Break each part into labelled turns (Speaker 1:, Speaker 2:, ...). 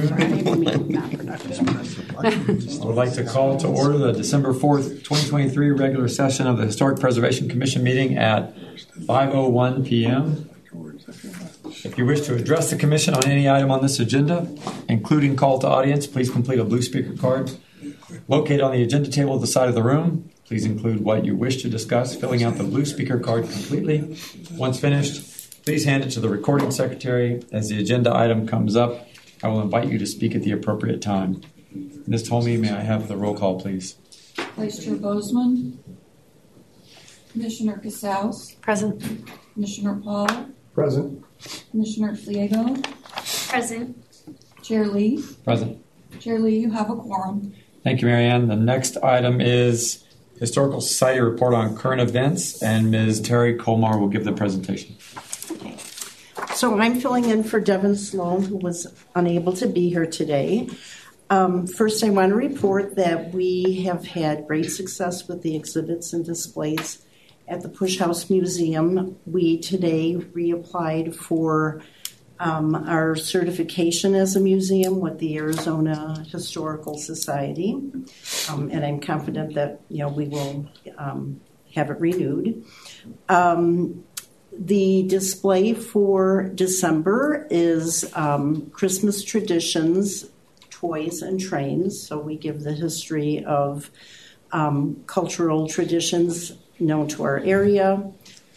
Speaker 1: I would like to call to order the December 4th, 2023 regular session of the Historic Preservation Commission meeting at 5:01 p.m. If you wish to address the Commission on any item on this agenda, including call to audience, please complete a blue speaker card located on the agenda table at the side of the room. Please include what you wish to discuss, filling out the blue speaker card completely. Once finished, please hand it to the recording secretary. As the agenda item comes up, I will invite you to speak at the appropriate time. Ms. Tolmie, may I have the roll call, please?
Speaker 2: Vice Chair Bozeman. Commissioner Casals.
Speaker 3: Present.
Speaker 2: Commissioner Paul.
Speaker 4: Present.
Speaker 2: Commissioner Fliego.
Speaker 3: Present.
Speaker 2: Chair Lee.
Speaker 1: Present.
Speaker 2: Chair Lee, you have a quorum.
Speaker 1: Thank you, Mary Ann. The next item is Historical Society report on current events, and Ms. Terry Colmar will give the presentation.
Speaker 5: Okay. So I'm filling in for Devin Sloan, who was unable to be here today. First, I want to report that we have had great success with the exhibits and displays at the Push House Museum. We today reapplied for our certification as a museum with the Arizona Historical Society, and I'm confident that we will have it renewed. The display for December is Christmas traditions, toys, and trains. So we give the history of cultural traditions known to our area,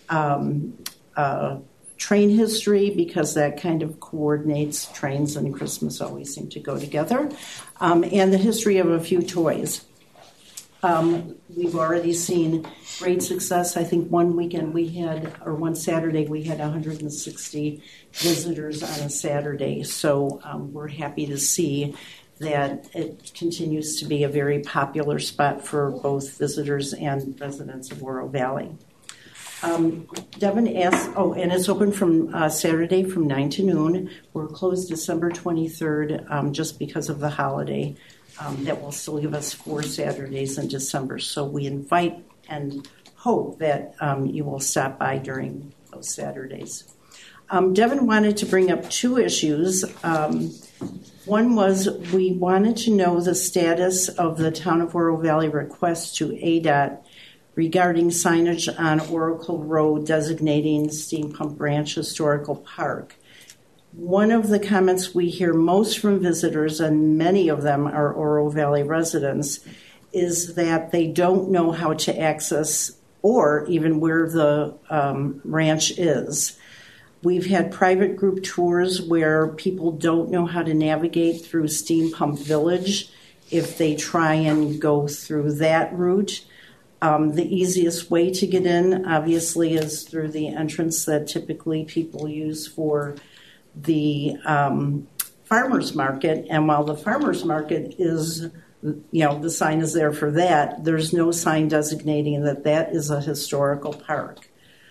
Speaker 5: train history, because that kind of coordinates. Trains and Christmas always seem to go together, and the history of a few toys. We've already seen great success. I think one Saturday we had 160 visitors on a Saturday. So we're happy to see that it continues to be a very popular spot for both visitors and residents of Oro Valley. Devin asked, and it's open from Saturday from 9 to noon. We're closed December 23rd just because of the holiday. That will still give us 4 Saturdays in December. So we invite and hope that you will stop by during those Saturdays. Devin wanted to bring up 2 issues. One was we wanted to know the status of the Town of Oro Valley request to ADOT regarding signage on Oracle Road designating Steam Pump Ranch Historical Park. One of the comments we hear most from visitors, and many of them are Oro Valley residents, is that they don't know how to access or even where the ranch is. We've had private group tours where people don't know how to navigate through Steam Pump Village if they try and go through that route. The easiest way to get in, obviously, is through the entrance that typically people use for the farmers market. And while the farmers market is, the sign is there for that, there's no sign designating that is a historical park.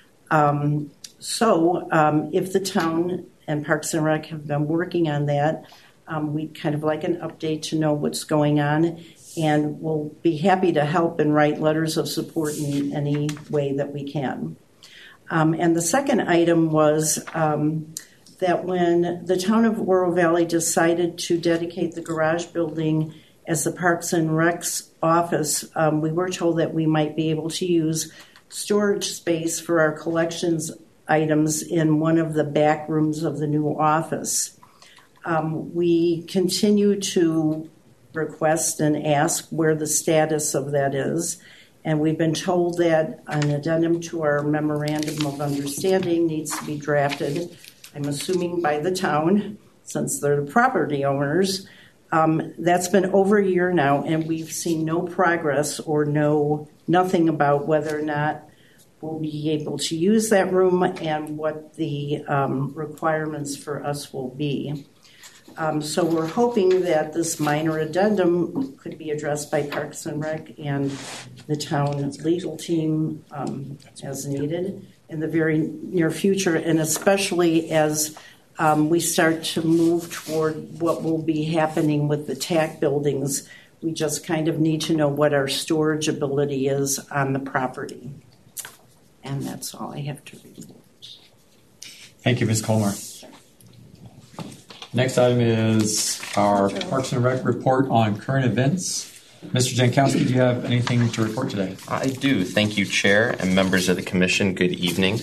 Speaker 5: So if the town and Parks and Rec have been working on that, we'd kind of like an update to know what's going on. And we'll be happy to help and write letters of support in any way that we can. And the second item was that when the town of Oro Valley decided to dedicate the garage building as the Parks and Rec's office, we were told that we might be able to use storage space for our collections items in one of the back rooms of the new office. We continue to request and ask where the status of that is, and we've been told that an addendum to our memorandum of understanding needs to be drafted, I'm assuming by the town, since they're the property owners. That's been over a year now, and we've seen no progress or nothing about whether or not we'll be able to use that room and what the requirements for us will be. So we're hoping that this minor addendum could be addressed by Parks and Rec and the town legal team as needed in the very near future, and especially as we start to move toward what will be happening with the TAC buildings. We just kind of need to know what our storage ability is on the property. And that's all I have to report.
Speaker 1: Thank you, Ms. Colmar. Next item is our Parks and Rec report on current events. Mr. Jankowski, do you have anything to report today?
Speaker 3: I do. Thank you, Chair and members of the Commission. Good evening.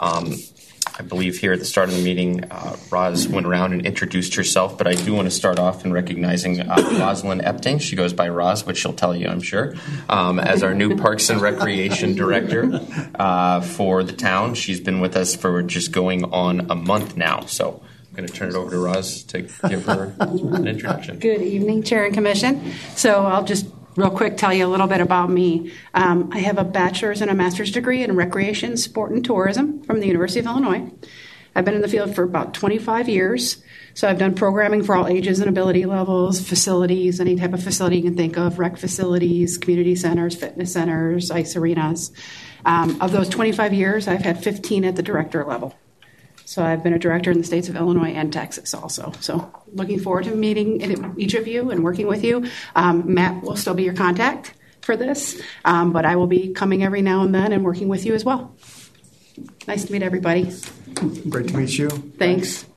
Speaker 3: I believe here at the start of the meeting, Roz went around and introduced herself, but I do want to start off in recognizing Rosalind Epting. She goes by Roz, which she'll tell you, I'm sure, as our new Parks and Recreation Director for the town. She's been with us for just going on a month now, so I'm going to turn it over to Roz to give her an introduction.
Speaker 4: Good evening, Chair and Commission. So I'll just real quick tell you a little bit about me. I have a bachelor's and a master's degree in recreation, sport, and tourism from the University of Illinois. I've been in the field for about 25 years. So I've done programming for all ages and ability levels, facilities, any type of facility you can think of, rec facilities, community centers, fitness centers, ice arenas. Of those 25 years, I've had 15 at the director level. So I've been a director in the states of Illinois and Texas also. So looking forward to meeting each of you and working with you. Matt will still be your contact for this, but I will be coming every now and then and working with you as well. Nice to meet everybody.
Speaker 6: Great to meet you.
Speaker 4: Thanks.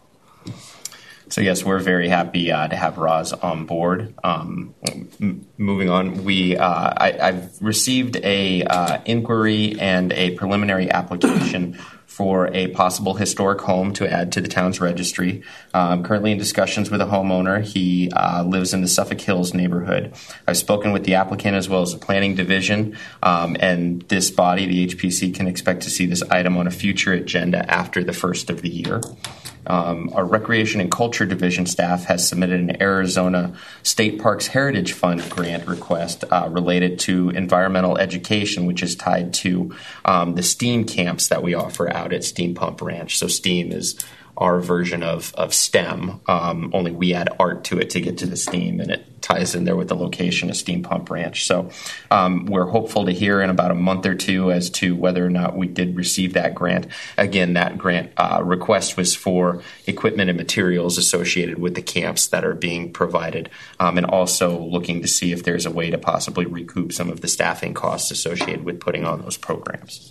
Speaker 3: So yes, we're very happy to have Roz on board. Moving on, I've received a inquiry and a preliminary application for a possible historic home to add to the town's registry. I'm currently in discussions with a homeowner. He lives in the Suffolk Hills neighborhood. I've spoken with the applicant as well as the planning division, and this body, the HPC, can expect to see this item on a future agenda after the first of the year. Our Recreation and Culture Division staff has submitted an Arizona State Parks Heritage Fund grant request related to environmental education, which is tied to the STEAM camps that we offer out at Steam Pump Ranch. So STEAM is our version of STEM, only we add art to it to get to the STEAM, and it ties in there with the location of Steam Pump Ranch. So we're hopeful to hear in about a month or two as to whether or not we did receive that grant. Again, that grant request was for equipment and materials associated with the camps that are being provided, and also looking to see if there's a way to possibly recoup some of the staffing costs associated with putting on those programs.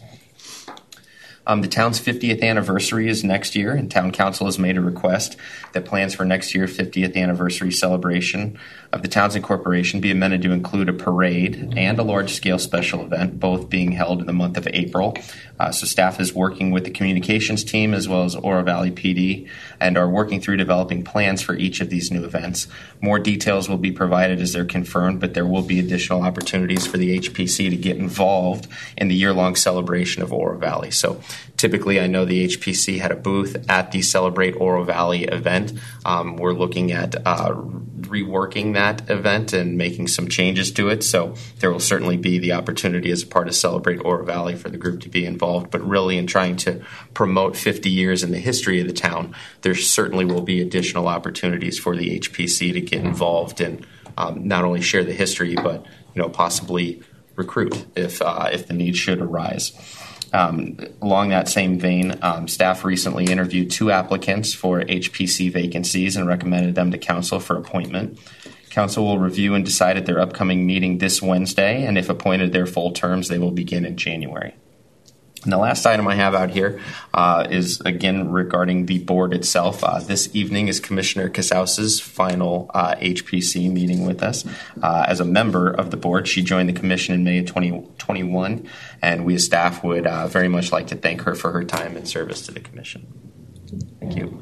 Speaker 3: The town's 50th anniversary is next year, and Town Council has made a request that plans for next year's 50th anniversary celebration of the town's incorporation be amended to include a parade and a large-scale special event, both being held in the month of April. So staff is working with the communications team as well as Oro Valley PD and are working through developing plans for each of these new events. More details will be provided as they're confirmed, but there will be additional opportunities for the HPC to get involved in the year-long celebration of Oro Valley. So typically, I know the HPC had a booth at the Celebrate Oro Valley event. We're looking at reworking that event and making some changes to it. So there will certainly be the opportunity as a part of Celebrate Oro Valley for the group to be involved. But really, in trying to promote 50 years in the history of the town, there certainly will be additional opportunities for the HPC to get involved and not only share the history, but possibly recruit if the need should arise. Along that same vein, staff recently interviewed 2 applicants for HPC vacancies and recommended them to council for appointment. Council will review and decide at their upcoming meeting this Wednesday, and if appointed their full terms, they will begin in January. And the last item I have out here is, again, regarding the board itself. This evening is Commissioner Casaus's final HPC meeting with us. As a member of the board, she joined the commission in May of 2021, and we as staff would very much like to thank her for her time and service to the commission. Thank you.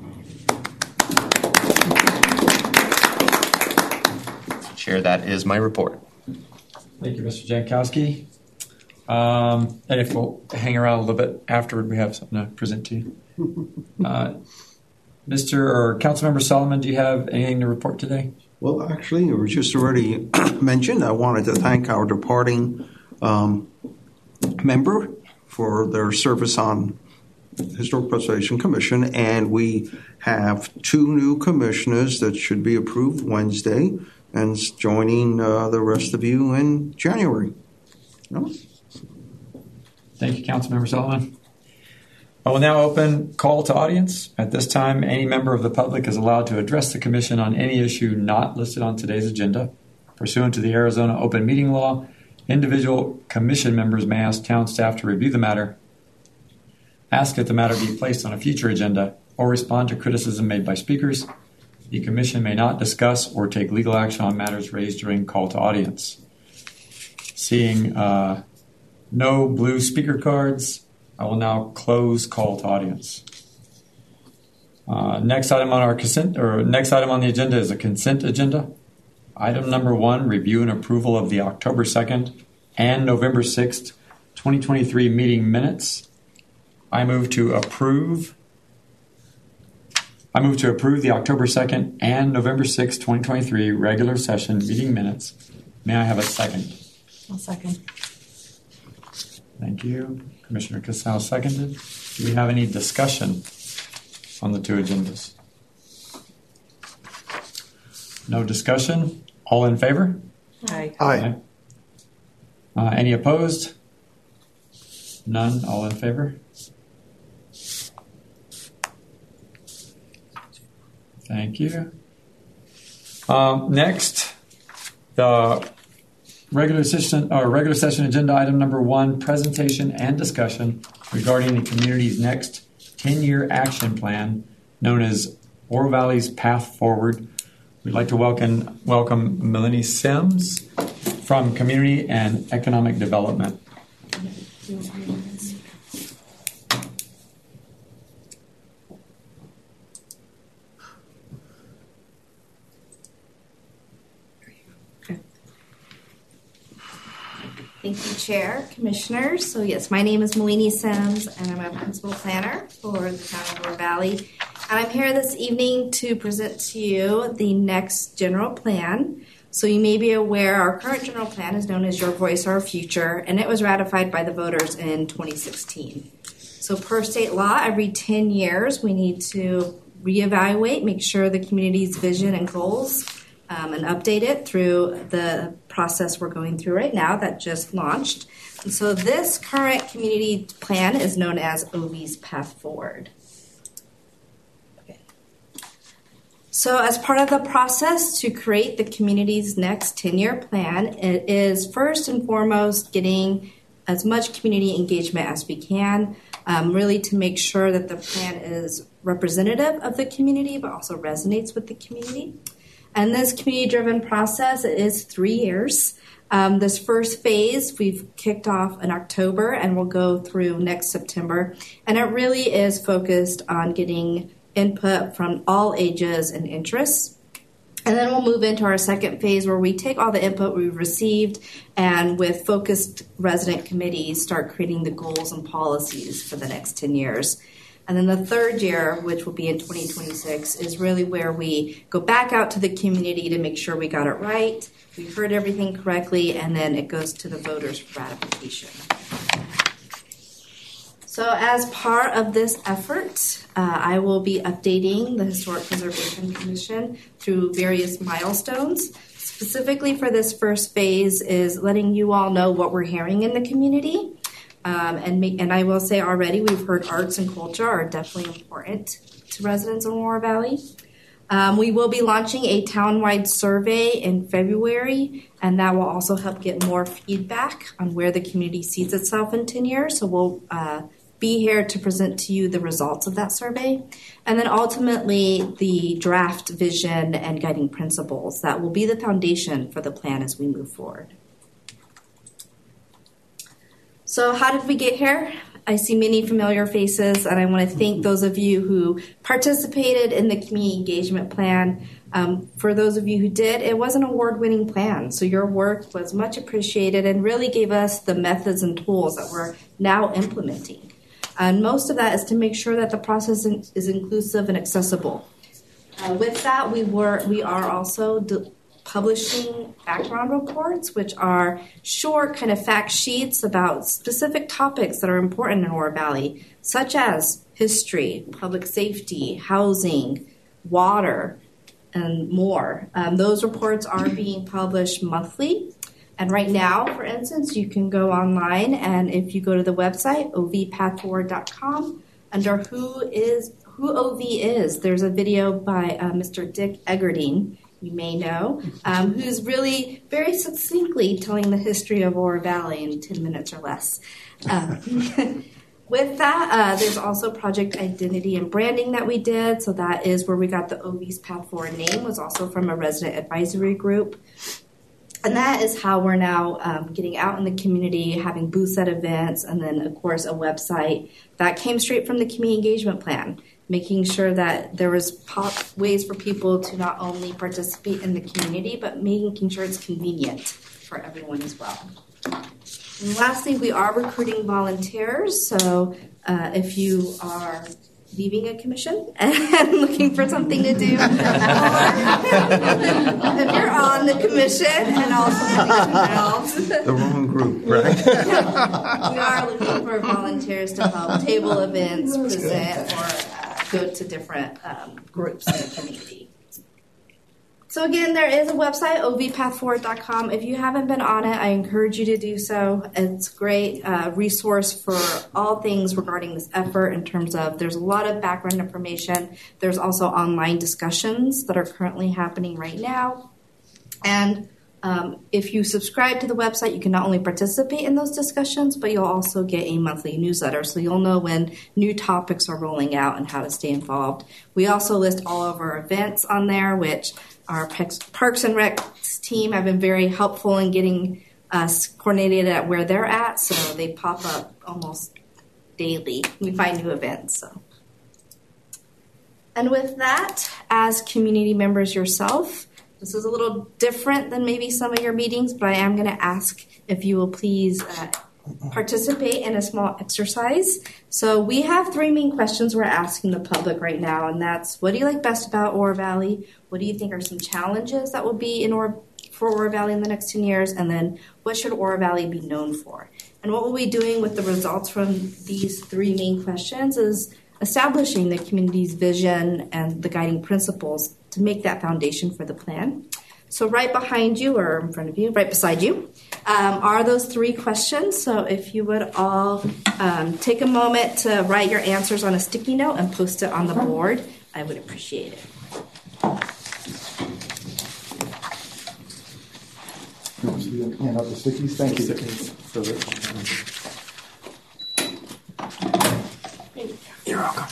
Speaker 3: Chair, that is my report.
Speaker 1: Thank you, Mr. Jankowski. And if we'll hang around a little bit afterward, we have something to present to you. Mr. or Councilmember Solomon, do you have anything to report today?
Speaker 6: Well, actually, it was just already mentioned. I wanted to thank our departing member for their service on Historic Preservation Commission, and we have 2 new commissioners that should be approved Wednesday and joining the rest of you in January. No?
Speaker 1: Thank you, Councilmember Solomon. I will now open call to audience. At this time, any member of the public is allowed to address the commission on any issue not listed on today's agenda. Pursuant to the Arizona Open Meeting Law, individual commission members may ask town staff to review the matter, ask that the matter be placed on a future agenda, or respond to criticism made by speakers. The commission may not discuss or take legal action on matters raised during call to audience. Seeing no blue speaker cards, I will now close call to audience. Next item on the agenda is a consent agenda. Item number 1, review and approval of the October 2nd and November 6th, 2023 meeting minutes. I move to approve the October 2nd and November 6th, 2023 regular session meeting minutes. May I have a second?
Speaker 2: I'll second.
Speaker 1: Thank you. Commissioner Casal seconded. Do we have any discussion on the two agendas? No discussion? All in favor?
Speaker 2: Aye.
Speaker 6: Aye.
Speaker 1: Any opposed? None? All in favor? Thank you. Next, the regular session agenda item number 1, presentation and discussion regarding the community's next 10-year action plan known as Oro Valley's Path Forward. We'd like to welcome Melanie Sims from Community and Economic Development.
Speaker 7: Thank you, Chair, Commissioners. So yes, my name is Melanie Sims, and I'm a Principal Planner for the Town of Oro Valley. And I'm here this evening to present to you the next general plan. So you may be aware our current general plan is known as Your Voice, Our Future, and it was ratified by the voters in 2016. So per state law, every 10 years we need to reevaluate, make sure the community's vision and goals and update it through the process we're going through right now that just launched. And so this current community plan is known as OV's Path Forward. Okay. So as part of the process to create the community's next 10-year plan, it is first and foremost getting as much community engagement as we can, really to make sure that the plan is representative of the community but also resonates with the community. And this community-driven process is 3 years. This first phase we've kicked off in October and will go through next September. And it really is focused on getting input from all ages and interests. And then we'll move into our second phase where we take all the input we've received and with focused resident committees start creating the goals and policies for the next 10 years. And then the third year, which will be in 2026, is really where we go back out to the community to make sure we got it right, we heard everything correctly, and then it goes to the voters for ratification. So as part of this effort, I will be updating the Historic Preservation Commission through various milestones. Specifically for this first phase is letting you all know what we're hearing in the community. And I will say already, we've heard arts and culture are definitely important to residents of Oro Valley. We will be launching a town-wide survey in February, and that will also help get more feedback on where the community sees itself in 10 years. So we'll be here to present to you the results of that survey. And then ultimately, the draft vision and guiding principles that will be the foundation for the plan as we move forward. So how did we get here? I see many familiar faces, and I want to thank those of you who participated in the community engagement plan. For those of you who did, it was an award-winning plan, so your work was much appreciated and really gave us the methods and tools that we're now implementing. And most of that is to make sure that the process is inclusive and accessible. With that, we are also publishing background reports, which are short kind of fact sheets about specific topics that are important in Oro Valley, such as history, public safety, housing, water, and more. Those reports are being published monthly. And right now, for instance, you can go online, and if you go to the website, ovpathforward.com, under who OV is, there's a video by Mr. Dick Eggerding, you may know, who's really very succinctly telling the history of Oro Valley in 10 minutes or less. with that, there's also project identity and branding that we did. So that is where we got the OV's Path Forward name, was also from a resident advisory group. And that is how we're now getting out in the community, having booths at events, and then, of course, a website that came straight from the community engagement plan, making sure that there was ways for people to not only participate in the community, but making sure it's convenient for everyone as well. And lastly, we are recruiting volunteers. So if you are leaving a commission and looking for something to do, or if you're on the commission and also else,
Speaker 6: The wrong group, right?
Speaker 7: we are looking for volunteers to help table events, present, or go to different groups in the community. So again, there is a website, ovpathforward.com. If you haven't been on it, I encourage you to do so. It's a great resource for all things regarding this effort in terms of there's a lot of background information. There's also online discussions that are currently happening right now. And if you subscribe to the website, you can not only participate in those discussions, but you'll also get a monthly newsletter. So you'll know when new topics are rolling out and how to stay involved. We also list all of our events on there, which our Parks and Rec team have been very helpful in getting us coordinated at where they're at. So they pop up almost daily. We find new events. So. And with that, as community members yourself, this is a little different than maybe some of your meetings, but I am going to ask if you will please participate in a small exercise. So we have 3 main questions we're asking the public right now, and that's, what do you like best about Oro Valley? What do you think are some challenges that will be for Oro Valley in the next 10 years? And then, what should Oro Valley be known for? And what we'll be doing with the results from these 3 main questions is establishing the community's vision and the guiding principles to make that foundation for the plan. So right behind you, or in front of you, right beside you, are those 3 questions. So if you would all take a moment to write your answers on a sticky note and post it on the board, I would appreciate it.
Speaker 8: You want to hand out the stickies? Thank you.
Speaker 1: You're welcome.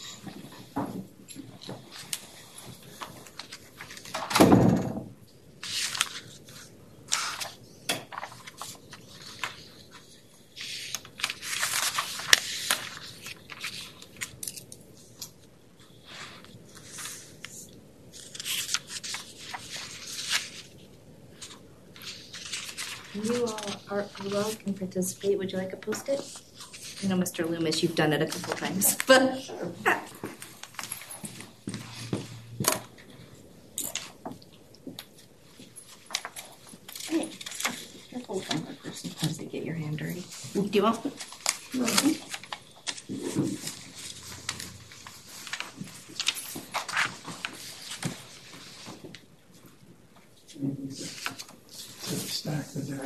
Speaker 7: You all can participate. Would you like a Post-it? I know, Mr. Loomis, you've done it a couple times, but
Speaker 5: Careful with one person as they get your hand dirty.
Speaker 4: Do you want?
Speaker 8: Stack the deck.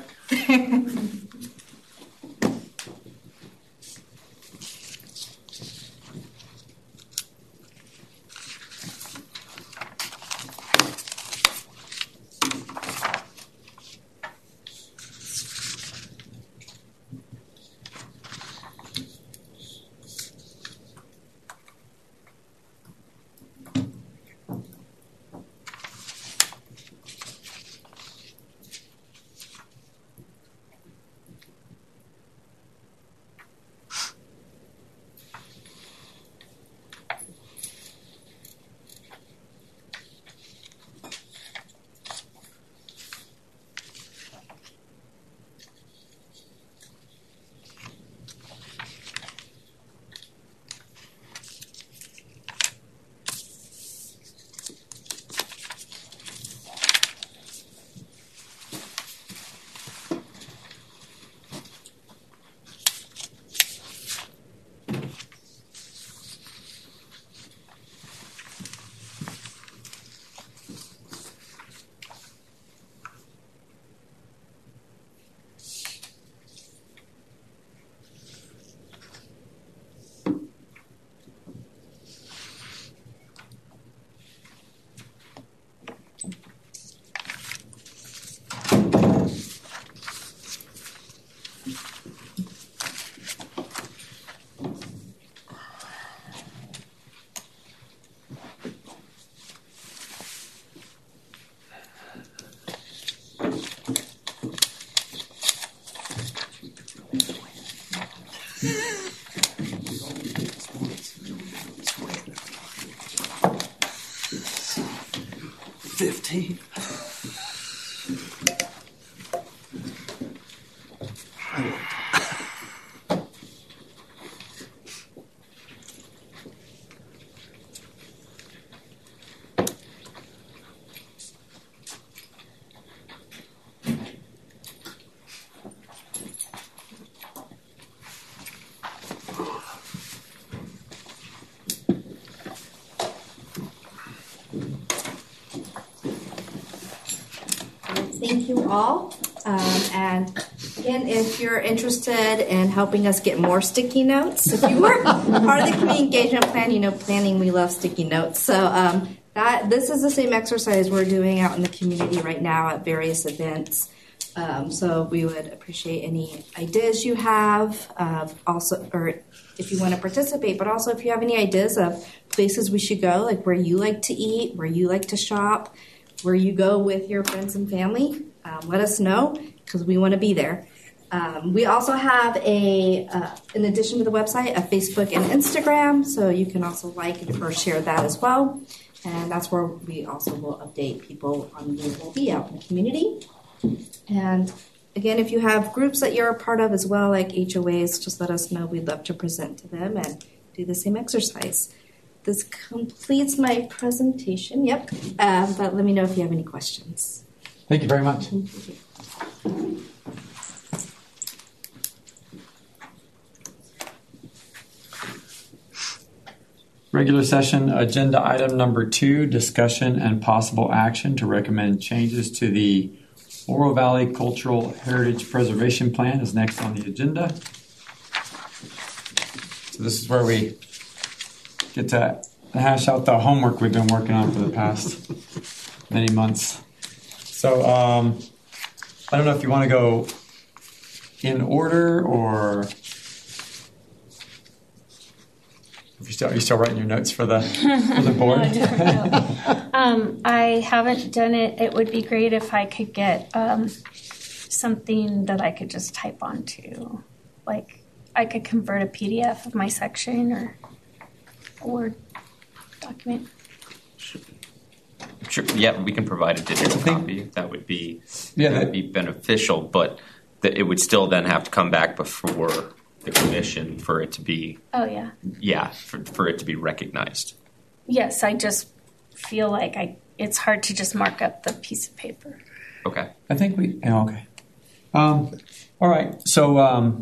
Speaker 5: guilty.
Speaker 7: Thank you all. And again, if you're interested in helping us get more sticky notes, if you were part of the community engagement plan, you know, planning, we love sticky notes. So this is the same exercise we're doing out in the community right now at various events. So we would appreciate any ideas you have, also, or if you want to participate, but also if you have any ideas of places we should go, like where you like to eat, where you like to shop, where you go with your friends and family, let us know because we want to be there. We also have in addition to the website, a Facebook and Instagram, so you can also like or share that as well. And that's where we also will update people on who will be out in the community. And again, if you have groups that you're a part of as well, like HOAs, just let us know. We'd love to present to them and do the same exercise. This completes my presentation. Yep. But let me know if you have any questions.
Speaker 1: Thank you very much. Regular session agenda item number 2, discussion and possible action to recommend changes to the Oro Valley Cultural Heritage Preservation Plan is next on the agenda. So this is where we get to hash out the homework we've been working on for the past many months. So I don't know if you want to go in order or if you're still writing your notes for the board.
Speaker 9: I haven't done it. It would be great if I could get something that I could just type onto. Like I could convert a PDF of my section or a Word document.
Speaker 3: Sure. Yeah, we can provide a digital copy. That would be beneficial, but it would still then have to come back before the commission for it to be.
Speaker 9: Oh yeah.
Speaker 3: Yeah, for it to be recognized.
Speaker 9: Yes, I just feel like it's hard to just mark up the piece of paper.
Speaker 3: Okay.
Speaker 1: I think we. Oh, okay. All right. So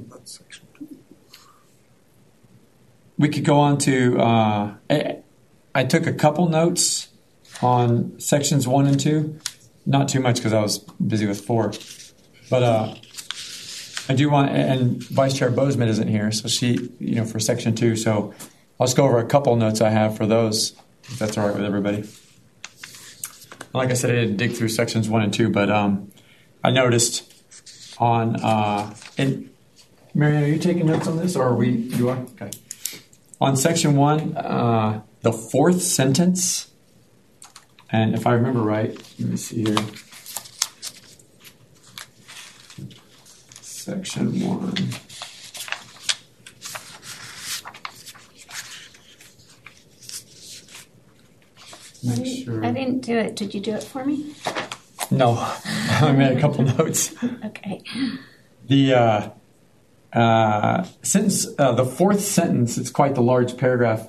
Speaker 1: we could go on to. I took a couple notes on sections 1 and 2. Not too much because I was busy with 4. But I do want, and Vice Chair Bozeman isn't here, so she, for section 2. So I'll just go over a couple notes I have for those, if that's all right with everybody. Like I said, I didn't dig through sections 1 and 2, but I noticed on, and Marianne, are you taking notes on this, or you are? Okay. On section 1, the 4th sentence, and if I remember right, let me see here. Section 1. Make sure.
Speaker 9: I didn't do it. Did you do it for me?
Speaker 1: No, I made a couple notes.
Speaker 9: Okay.
Speaker 1: The sentence, the 4th sentence, it's quite the large paragraph.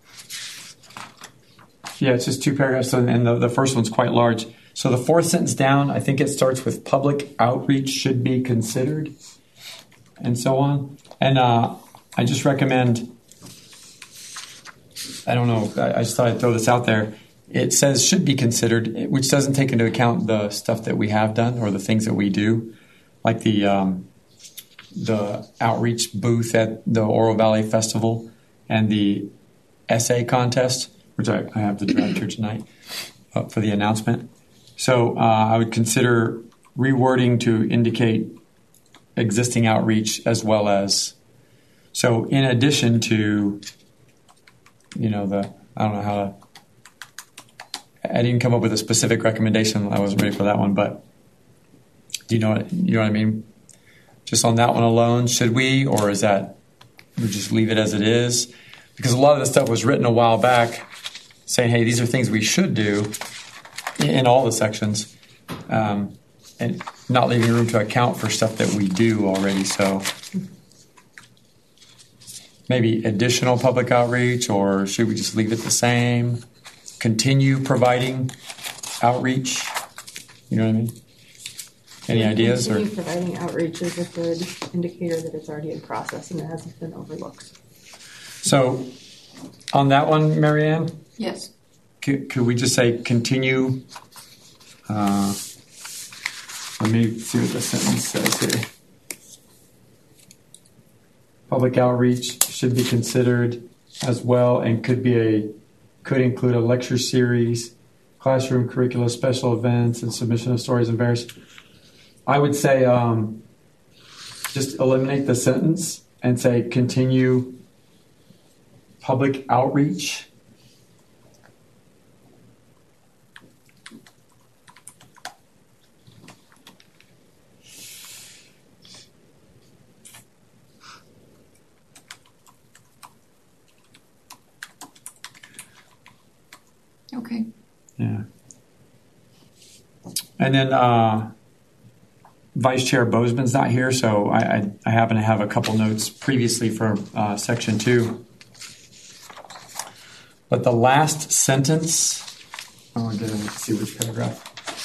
Speaker 1: Yeah, it's just 2 paragraphs, and the first one's quite large. So the 4th sentence down, I think it starts with public outreach should be considered, and so on. And I just recommend, I don't know, I just thought I'd throw this out there. It says should be considered, which doesn't take into account the stuff that we have done or the things that we do, like the outreach booth at the Oro Valley Festival and the essay contest, which I have the draft here tonight for the announcement. So I would consider rewording to indicate existing outreach as well as, so in addition to, I don't know how to, I didn't come up with a specific recommendation. I wasn't ready for that one, but do you know what I mean? Just on that one alone, should we, or is that, we just leave it as it is? Because a lot of this stuff was written a while back saying, hey, these are things we should do. in all the sections, and not leaving room to account for stuff that we do already. So maybe additional public outreach, or should we just leave it the same? Continue providing outreach. You know what I mean? Any ideas? Or
Speaker 10: Continue providing outreach is a good indicator that it's already in process and it hasn't been overlooked.
Speaker 1: so on that one, Marianne,
Speaker 2: Yes.
Speaker 1: could we just say continue? Let me see what the sentence says here. Public outreach should be considered as well, and could include a lecture series, classroom curricula, special events, and submission of stories and various. I would say just eliminate the sentence and say continue public outreach.
Speaker 2: Okay.
Speaker 1: Yeah. And then Vice Chair Bozeman's not here, so I happen to have a couple notes previously for Section 2. But the last sentence, let's see which paragraph.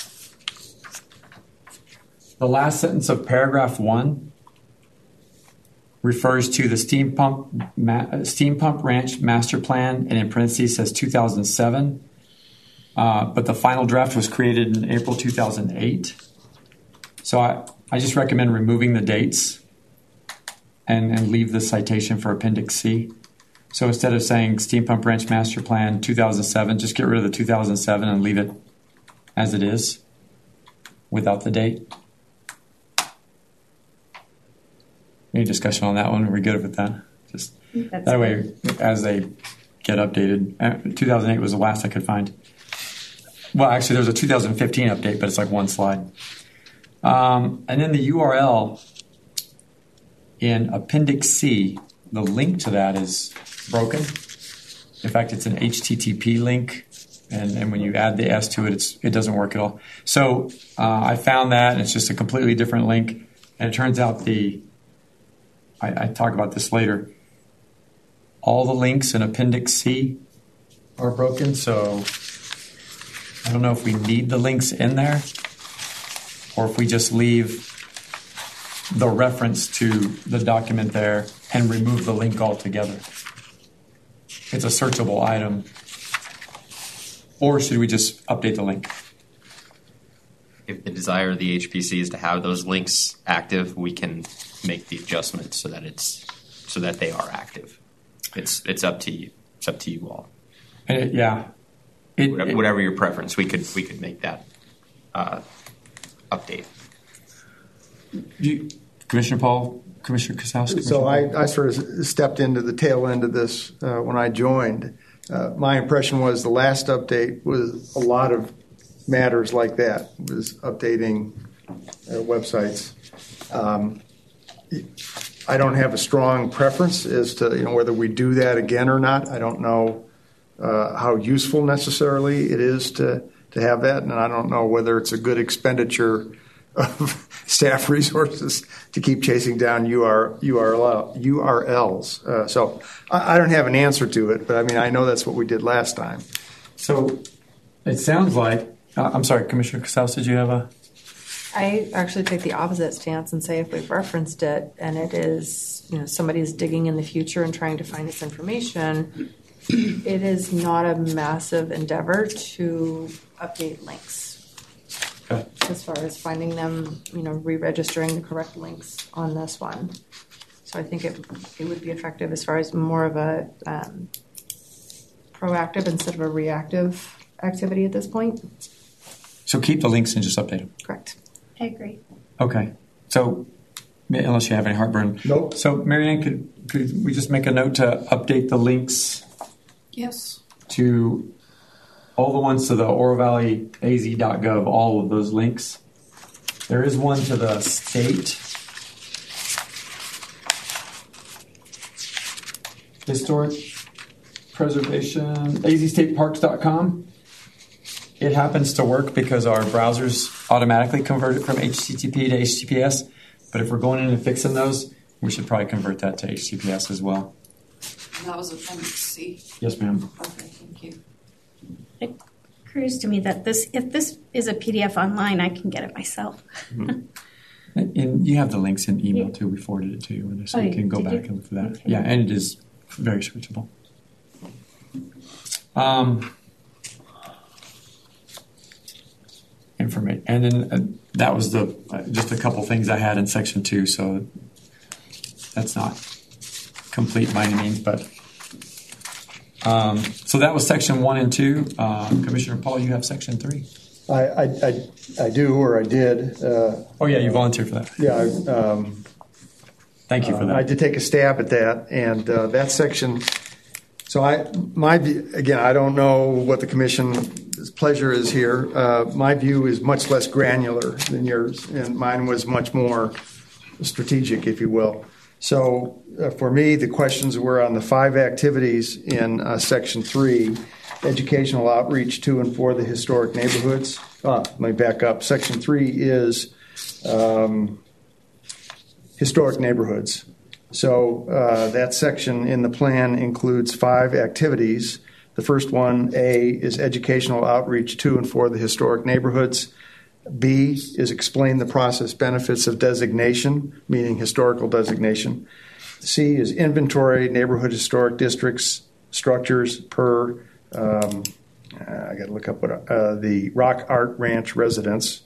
Speaker 1: The last sentence of paragraph 1 refers to the steam pump ranch master plan, and in parentheses says 2007. But the final draft was created in April 2008. So I just recommend removing the dates and leave the citation for Appendix C. So instead of saying Steam Pump Ranch Master Plan 2007, just get rid of the 2007 and leave it as it is without the date. Any discussion on that one? Are we good with that? Just
Speaker 10: That's
Speaker 1: that way, as they get updated. 2008 was the last I could find. Well, actually, there's a 2015 update, but it's like one slide. And then the URL in Appendix C, the link to that is broken. In fact, it's an HTTP link, and when you add the S to it, it doesn't work at all. So I found that, and it's just a completely different link. And it turns out I talk about this later. All the links in Appendix C are broken, so I don't know if we need the links in there or if we just leave the reference to the document there and remove the link altogether. It's a searchable item. Or should we just update the link?
Speaker 3: If the desire of the HPC is to have those links active, we can make the adjustment so that they are active. It's up to you. It's up to you all.
Speaker 1: And
Speaker 3: Whatever your preference, we could make that update.
Speaker 1: Commissioner Paul, Commissioner Kasowski.
Speaker 8: So I sort of stepped into the tail end of this when I joined. My impression was the last update was a lot of matters like that. It was updating websites. I don't have a strong preference as to whether we do that again or not. I don't know how useful necessarily it is to have that, and I don't know whether it's a good expenditure of staff resources to keep chasing down URLs. So I don't have an answer to it, but I mean I know that's what we did last time.
Speaker 1: So it sounds like I'm sorry, Commissioner Casals, did you have a?
Speaker 10: I actually take the opposite stance and say if we've referenced it and it is, somebody's digging in the future and trying to find this information, it is not a massive endeavor to update links.
Speaker 1: Okay.
Speaker 10: As far as finding them, re-registering the correct links on this one. So I think it would be effective as far as more of a proactive instead of a reactive activity at this point.
Speaker 1: So keep the links and just update them.
Speaker 10: Correct.
Speaker 9: I agree.
Speaker 1: Okay. So unless you have any heartburn.
Speaker 8: Nope.
Speaker 1: So Marianne, could we just make a note to update the links?
Speaker 2: Yes.
Speaker 1: To all the ones to the OroValleyAZ.gov, all of those links. There is one to the state historic preservation, azstateparks.com. it happens to work because our browsers automatically convert it from HTTP to HTTPS. But if we're going in and fixing those, we should probably convert that to HTTPS as well.
Speaker 2: That was Appendix C.
Speaker 1: Yes, ma'am.
Speaker 2: Okay, thank you.
Speaker 9: It occurs to me that if this is a PDF online, I can get it myself.
Speaker 1: And you have the links in email too. We forwarded it to you, so you can go back and look for that.
Speaker 9: Okay.
Speaker 1: Yeah, and it is very searchable. Information, and then that was the just a couple things I had in section 2. So that's not complete by any means, but so that was section 1 and 2. Commissioner Paul, you have section 3.
Speaker 8: I do, or I did.
Speaker 1: Oh yeah, you volunteered for that.
Speaker 8: Yeah.
Speaker 1: Thank you for that.
Speaker 8: I did take a stab at that, and that section. So my view, again, I don't know what the commission's pleasure is here. My view is much less granular than yours, and mine was much more strategic, if you will. So for me, the questions were on the 5 activities in section 3, educational outreach to and for the historic neighborhoods. Let me back up. Section 3 is historic neighborhoods. So that section in the plan includes 5 activities. The first one, A, is educational outreach to and for the historic neighborhoods. B is explain the process benefits of designation, meaning historical designation. C is inventory neighborhood historic districts structures per, I got to look up what the Rock Art Ranch residence.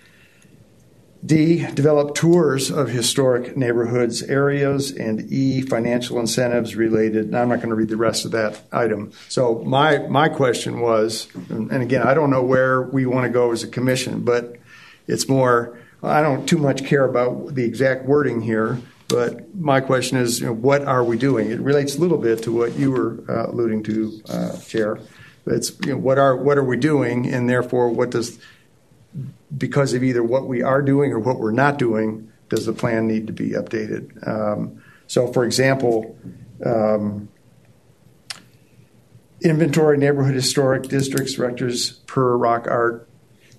Speaker 8: D, develop tours of historic neighborhoods, areas, and E, financial incentives related. Now, I'm not going to read the rest of that item. So my question was, and again, I don't know where we want to go as a commission, but it's more, I don't too much care about the exact wording here, but my question is, what are we doing? It relates a little bit to what you were alluding to, Chair. It's what are we doing, and therefore what does, because of either what we are doing or what we're not doing, does the plan need to be updated? So, for example, inventory neighborhood historic districts directors per Rock Art.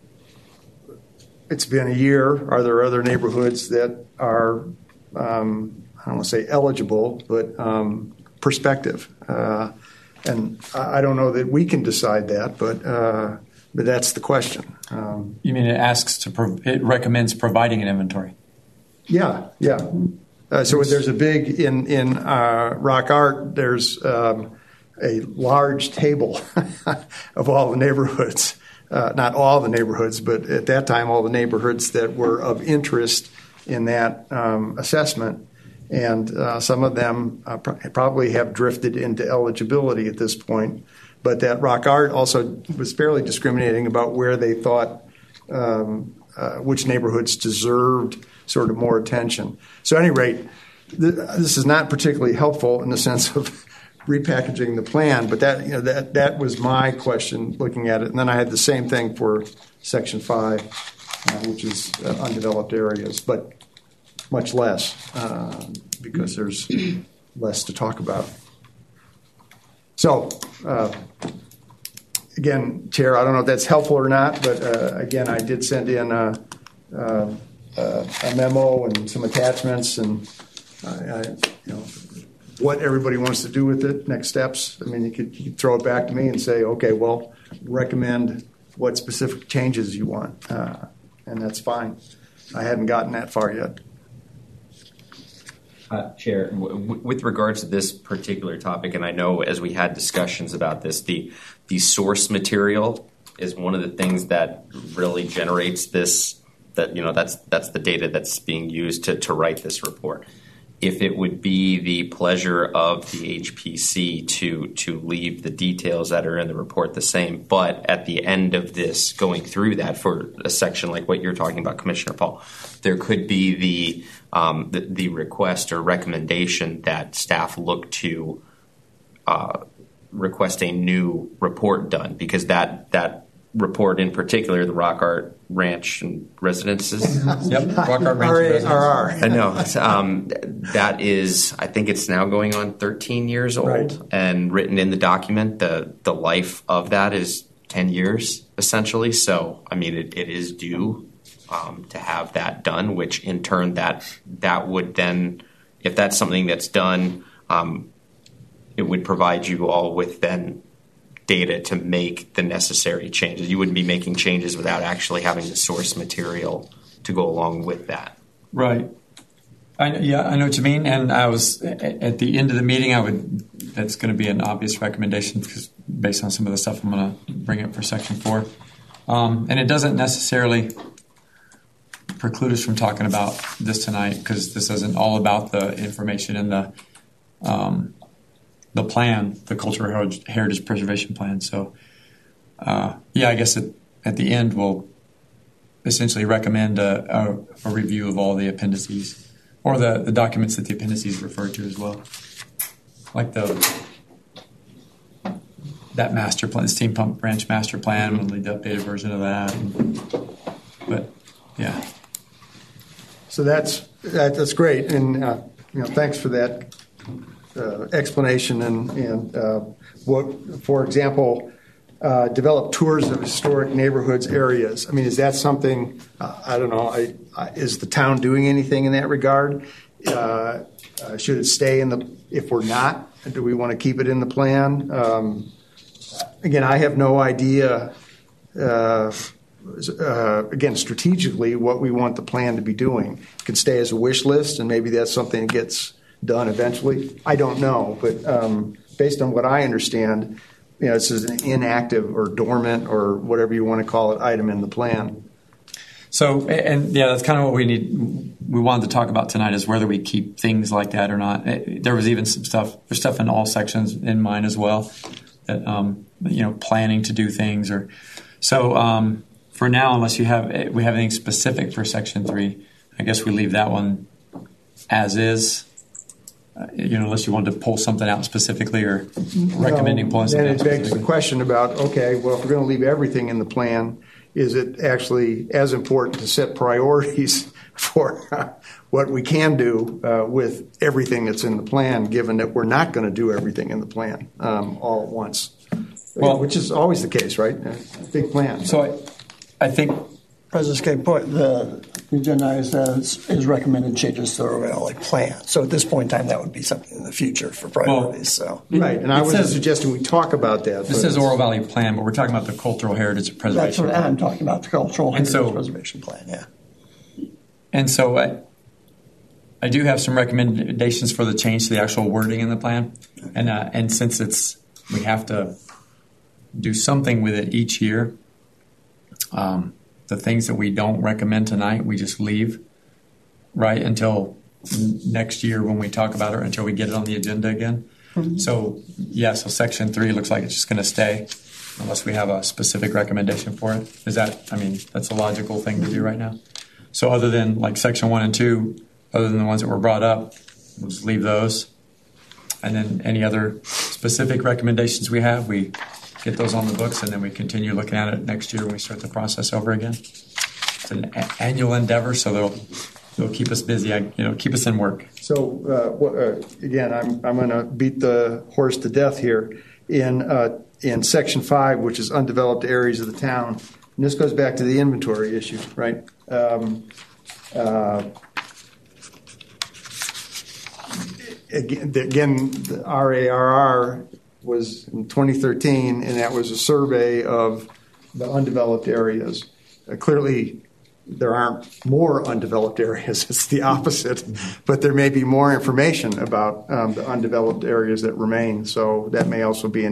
Speaker 8: It's been a year. Are there other neighborhoods that are, I don't want to say eligible, but prospective? And I don't know that we can decide that, but that's the question.
Speaker 1: You mean it recommends providing an inventory?
Speaker 8: Yeah. So there's a big in Rock Art. There's a large table of all the neighborhoods. Not all the neighborhoods, but at that time, all the neighborhoods that were of interest in that assessment. And some of them probably have drifted into eligibility at this point. But that Rock Art also was fairly discriminating about where they thought which neighborhoods deserved sort of more attention. So at any rate, this is not particularly helpful in the sense of repackaging the plan, but that was my question looking at it. And then I had the same thing for Section 5, which is undeveloped areas, but much less because there's less to talk about. So, again, Chair, I don't know if that's helpful or not, but again, I did send in a memo and some attachments, and what everybody wants to do with it, next steps. I mean, you could throw it back to me and say, okay, well, recommend what specific changes you want, and that's fine. I haven't gotten that far yet.
Speaker 3: Chair, with regards to this particular topic, and I know as we had discussions about this, the source material is one of the things that really generates this. That's the data that's being used to write this report. If it would be the pleasure of the HPC to leave the details that are in the report the same, but at the end of this, going through that for a section like what you're talking about, Commissioner Paul, there could be the request or recommendation that staff look to request a new report done, because that report in particular, the Rock Art Ranch and Residences.
Speaker 1: Yep, Rock Art Ranch and
Speaker 8: RARR.
Speaker 3: I know. That is, I think it's now going on 13 years old,
Speaker 8: Right.
Speaker 3: and written in the document, the life of that is 10 years, essentially. So, I mean, it is due to have that done, which in turn that would then, if that's something that's done, it would provide you all with then data to make the necessary changes. You wouldn't be making changes without actually having the source material to go along with that.
Speaker 1: Right. I know what you mean. And I was at the end of the meeting. That's going to be an obvious recommendation because based on some of the stuff I'm going to bring up for Section 4, and it doesn't necessarily preclude us from talking about this tonight because this isn't all about the information in the plan, the Cultural Heritage Preservation Plan. So, I guess at the end we'll essentially recommend a review of all the appendices or the documents that the appendices refer to as well, like that master plan, the Steam Pump Branch Master Plan. We'll need the updated version of that. But yeah.
Speaker 8: So that's great, and thanks for that explanation. And what, for example, develop tours of historic neighborhoods areas. I mean, is that something? I don't know. Is the town doing anything in that regard? Should it stay in the? If we're not, do we want to keep it in the plan? Again, I have no idea. Again, strategically, what we want the plan to be doing. It could stay as a wish list, and maybe that's something that gets done eventually. I don't know, but based on what I understand, this is an inactive or dormant or whatever you want to call it item in the plan.
Speaker 1: So, that's kind of what we wanted to talk about tonight is whether we keep things like that or not. There was even there's stuff in all sections in mine as well that, planning to do things or so. For now, unless we have anything specific for Section 3, I guess we leave that one as is. Unless you wanted to pull something out specifically or recommending pulling something out specifically.
Speaker 8: Then it begs the question about, okay, well, if we're going to leave everything in the plan, is it actually as important to set priorities for what we can do with everything that's in the plan, given that we're not going to do everything in the plan all at once? Well, which is always the case, right? A big plan.
Speaker 1: So I think
Speaker 11: President Skate put the agenda is recommended changes to the Valley plan. So at this point in time, that would be something in the future for priorities.
Speaker 8: Right, and I was suggesting we talk about that.
Speaker 1: This is Oro Valley Plan, but we're talking about the Cultural Heritage Preservation
Speaker 11: Plan. I'm talking about the Cultural Heritage Preservation Plan, yeah.
Speaker 1: And so I do have some recommendations for the change to the actual wording in the plan. And since we have to do something with it each year, the things that we don't recommend tonight, we just leave, right, until next year when we talk about it, until we get it on the agenda again. Mm-hmm. So Section 3 looks like it's just going to stay unless we have a specific recommendation for it. That's a logical thing to do right now. So other than like Section 1 and 2, other than the ones that were brought up, we'll just leave those. And then any other specific recommendations we have, we get those on the books, and then we continue looking at it next year when we start the process over again. It's an annual endeavor, so they'll keep us busy, keep us in work.
Speaker 8: So again, I'm going to beat the horse to death here. In Section 5, which is undeveloped areas of the town, and this goes back to the inventory issue, right? Again, the RARR was in 2013, and that was a survey of the undeveloped areas. Clearly, there aren't more undeveloped areas. It's the opposite. But there may be more information about the undeveloped areas that remain. So that may also be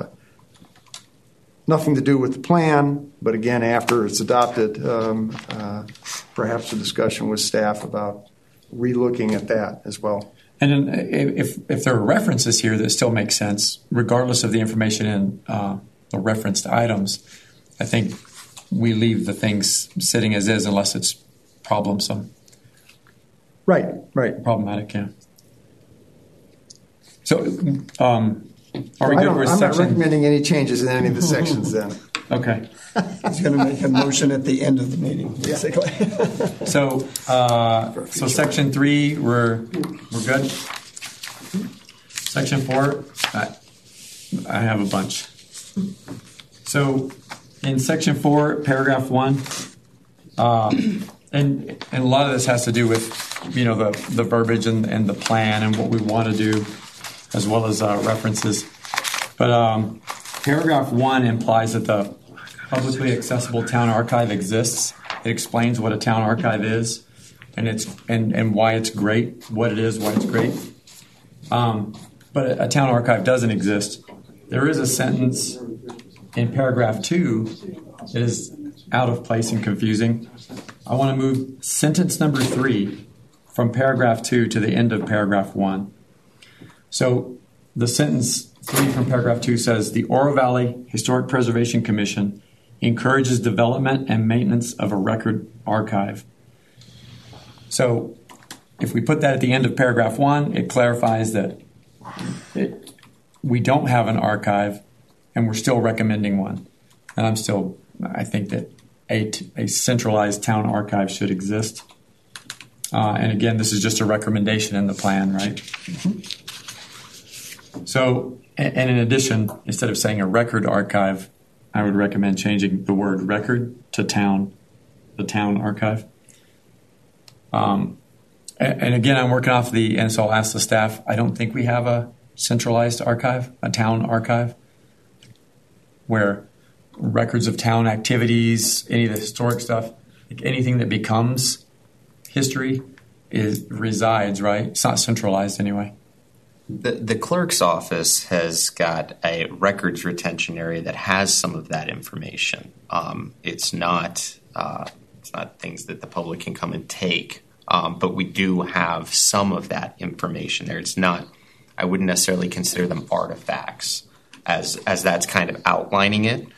Speaker 8: nothing to do with the plan. But again, after it's adopted, perhaps a discussion with staff about relooking at that as well.
Speaker 1: And then if there are references here that still make sense, regardless of the information in the referenced items, I think we leave the things sitting as is unless it's problemsome.
Speaker 8: Right.
Speaker 1: Problematic, yeah. So are we good with
Speaker 8: I'm
Speaker 1: section?
Speaker 8: not recommending any changes in any of the sections then.
Speaker 1: Okay.
Speaker 11: He's going to make a motion at the end of the meeting, basically.
Speaker 1: So Section 3, we're good. Section 4, I have a bunch. So in section 4, paragraph 1, and a lot of this has to do with, the verbiage and the plan and what we want to do, as well as references. But paragraph 1 implies that the publicly accessible town archive exists. It explains what a town archive is, and why it's great, what it is, why it's great. But a town archive doesn't exist. There is a sentence in paragraph 2 that is out of place and confusing. I want to move sentence number 3 from paragraph 2 to the end of paragraph 1. So the sentence 3 from paragraph 2 says, the Oro Valley Historic Preservation Commission encourages development and maintenance of a record archive. So if we put that at the end of paragraph 1, it clarifies that we don't have an archive, and we're still recommending one. And I think that a centralized town archive should exist. And again, this is just a recommendation in the plan, right? Mm-hmm. So, and in addition, instead of saying a record archive, I would recommend changing the word record to town, the town archive. And again, I'm working off and so I'll ask the staff, I don't think we have a centralized archive, a town archive, where records of town activities, any of the historic stuff, anything that becomes history resides, right? It's not centralized anyway.
Speaker 3: The clerk's office has got a records retention area that has some of that information. It's not things that the public can come and take, but we do have some of that information there. It's not. I wouldn't necessarily consider them artifacts, as that's kind of outlining it.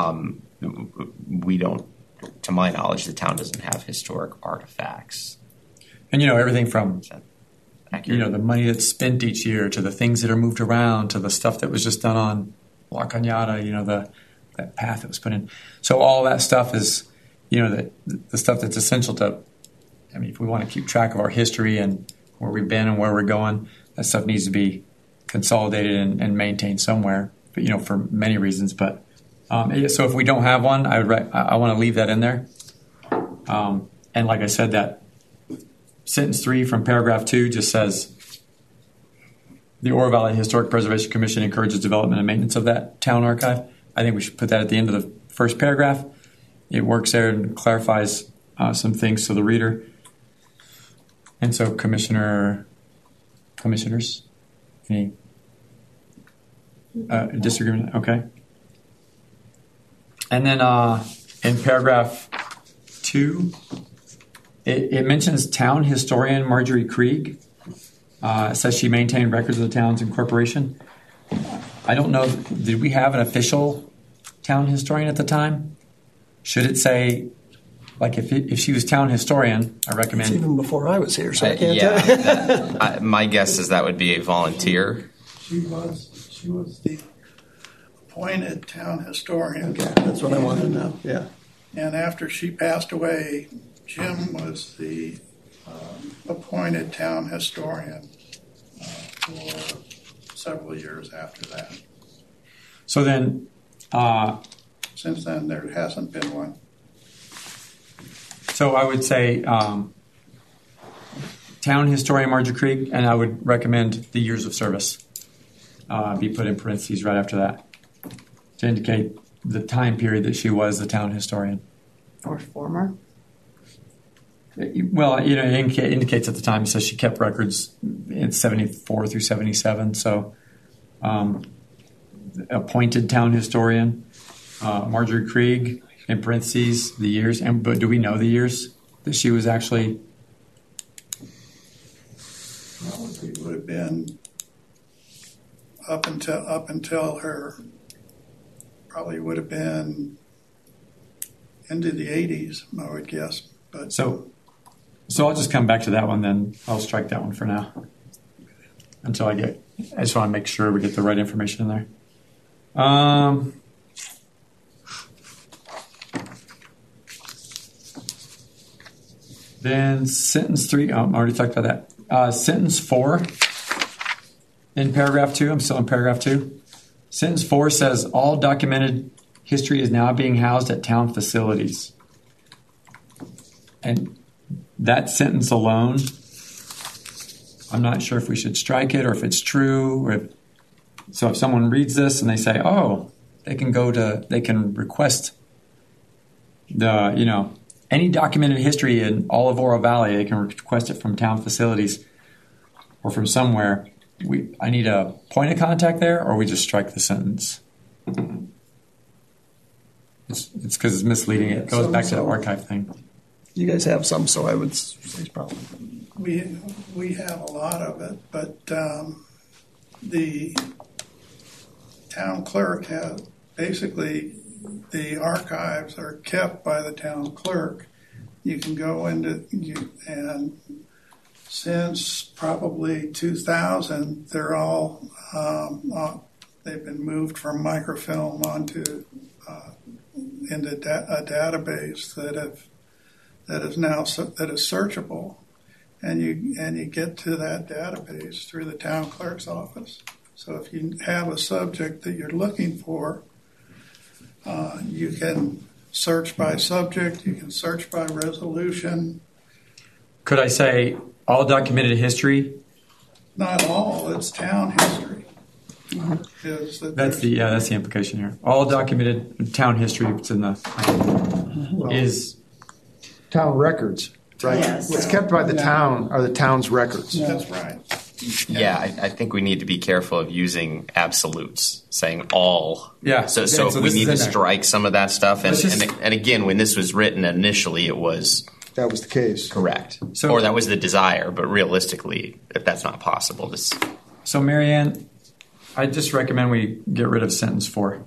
Speaker 3: We don't, to my knowledge, the town doesn't have historic artifacts.
Speaker 1: And everything from the money that's spent each year to the things that are moved around to the stuff that was just done on La Cañada, that path that was put in. So all that stuff is, the stuff that's essential to, if we want to keep track of our history and where we've been and where we're going, that stuff needs to be consolidated and maintained somewhere, but, for many reasons. But so if we don't have one, I want to leave that in there. And like I said, that sentence 3 from paragraph 2 just says, the Oro Valley Historic Preservation Commission encourages development and maintenance of that town archive. I think we should put that at the end of the first paragraph. It works there and clarifies some things to the reader. And so commissioners, any disagreement? Okay. And then in paragraph 2, it mentions town historian Marjorie Krieg. It says she maintained records of the town's incorporation. I don't know, did we have an official town historian at the time? Should it say, like if she was town historian, I recommend...
Speaker 11: It's even before I was here, so I can't tell you.
Speaker 3: My guess is that would be a volunteer.
Speaker 12: She was the appointed town historian.
Speaker 11: Okay, that's what I wanted to know, yeah.
Speaker 12: And after she passed away, Jim was the appointed town historian for several years after that.
Speaker 1: So then...
Speaker 12: since then, there hasn't been one.
Speaker 1: So I would say town historian Marjorie Krieg, and I would recommend the years of service be put in parentheses right after that to indicate the time period that she was the town historian.
Speaker 10: Or former.
Speaker 1: Well, it indicates at the time. It says she kept records in 74 through 77. So appointed town historian Marjorie Krieg, in parentheses, the years. But do we know the years that she was actually?
Speaker 12: Well, it would have been up until her. Probably would have been into the 80s, I would guess. But
Speaker 1: so I'll just come back to that one. Then I'll strike that one for now. Until I just want to make sure we get the right information in there. Then sentence 3, I already talked about that. Sentence 4 in paragraph 2, I'm still in paragraph 2. Sentence 4 says all documented history is now being housed at town facilities. And that sentence alone, I'm not sure if we should strike it or if it's true. So if someone reads this and they say, oh, they can request any documented history in all of Oro Valley, they can request it from town facilities or from somewhere. I need a point of contact there, or we just strike the sentence. It's because it's misleading. It goes back to the archive thing.
Speaker 11: You guys have some, so I would say it's probably.
Speaker 12: We have a lot of it, but the town clerk has basically the archives are kept by the town clerk. You can go into and since probably 2000, they're all they've been moved from microfilm onto into a database that is searchable, and you get to that database through the town clerk's office. So if you have a subject that you're looking for, you can search by subject, you can search by resolution.
Speaker 1: Could I say all documented history?
Speaker 12: Not all, it's town history.
Speaker 1: That's the implication here. All documented town history. It's in the is
Speaker 8: town records, right?
Speaker 5: Yes.
Speaker 8: What's kept by the town are the town's records.
Speaker 12: That's right.
Speaker 3: Yeah, I think we need to be careful of using absolutes, saying all.
Speaker 1: Yeah.
Speaker 3: So
Speaker 1: this
Speaker 3: we
Speaker 1: is
Speaker 3: need to
Speaker 1: in there.
Speaker 3: strike some of that stuff. And,
Speaker 1: Let's just-
Speaker 3: and again, when this was written initially, it was
Speaker 8: That was the case.
Speaker 3: correct.
Speaker 1: So-
Speaker 3: or that was the desire, but realistically, if that's not possible, this.
Speaker 1: So, Marianne, I just recommend we get rid of sentence 4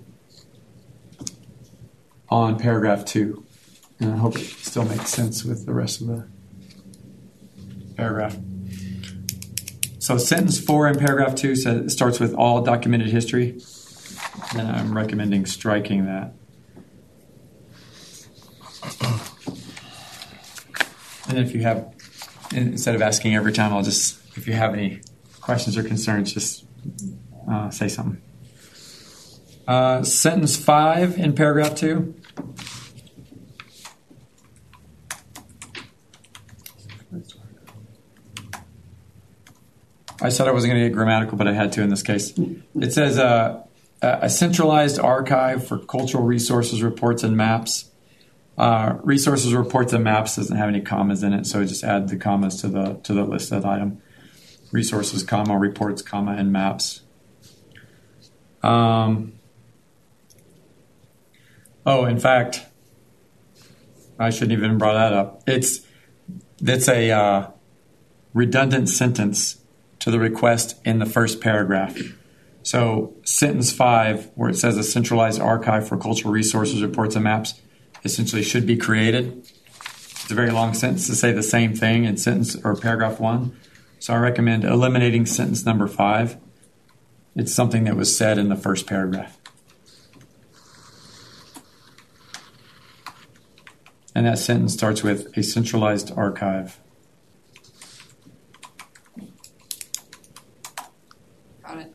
Speaker 1: on paragraph 2. And I hope it still makes sense with the rest of the paragraph. So sentence 4 in paragraph 2 starts with all documented history. And I'm recommending striking that. And if you have, instead of asking every time, if you have any questions or concerns, just say something. Sentence 5 in paragraph 2. I said I wasn't going to get grammatical, but I had to in this case. It says a centralized archive for cultural resources, reports, and maps. Resources, reports, and maps doesn't have any commas in it, so just add the commas to the listed item. Resources, comma, reports, comma, and maps. In fact, I shouldn't even brought that up. That's a redundant sentence to the request in the first paragraph. So sentence 5, where it says a centralized archive for cultural resources, reports, and maps, essentially should be created. It's a very long sentence to say the same thing in sentence or paragraph 1. So I recommend eliminating sentence number 5. It's something that was said in the first paragraph. And that sentence starts with a centralized archive.
Speaker 2: Got it.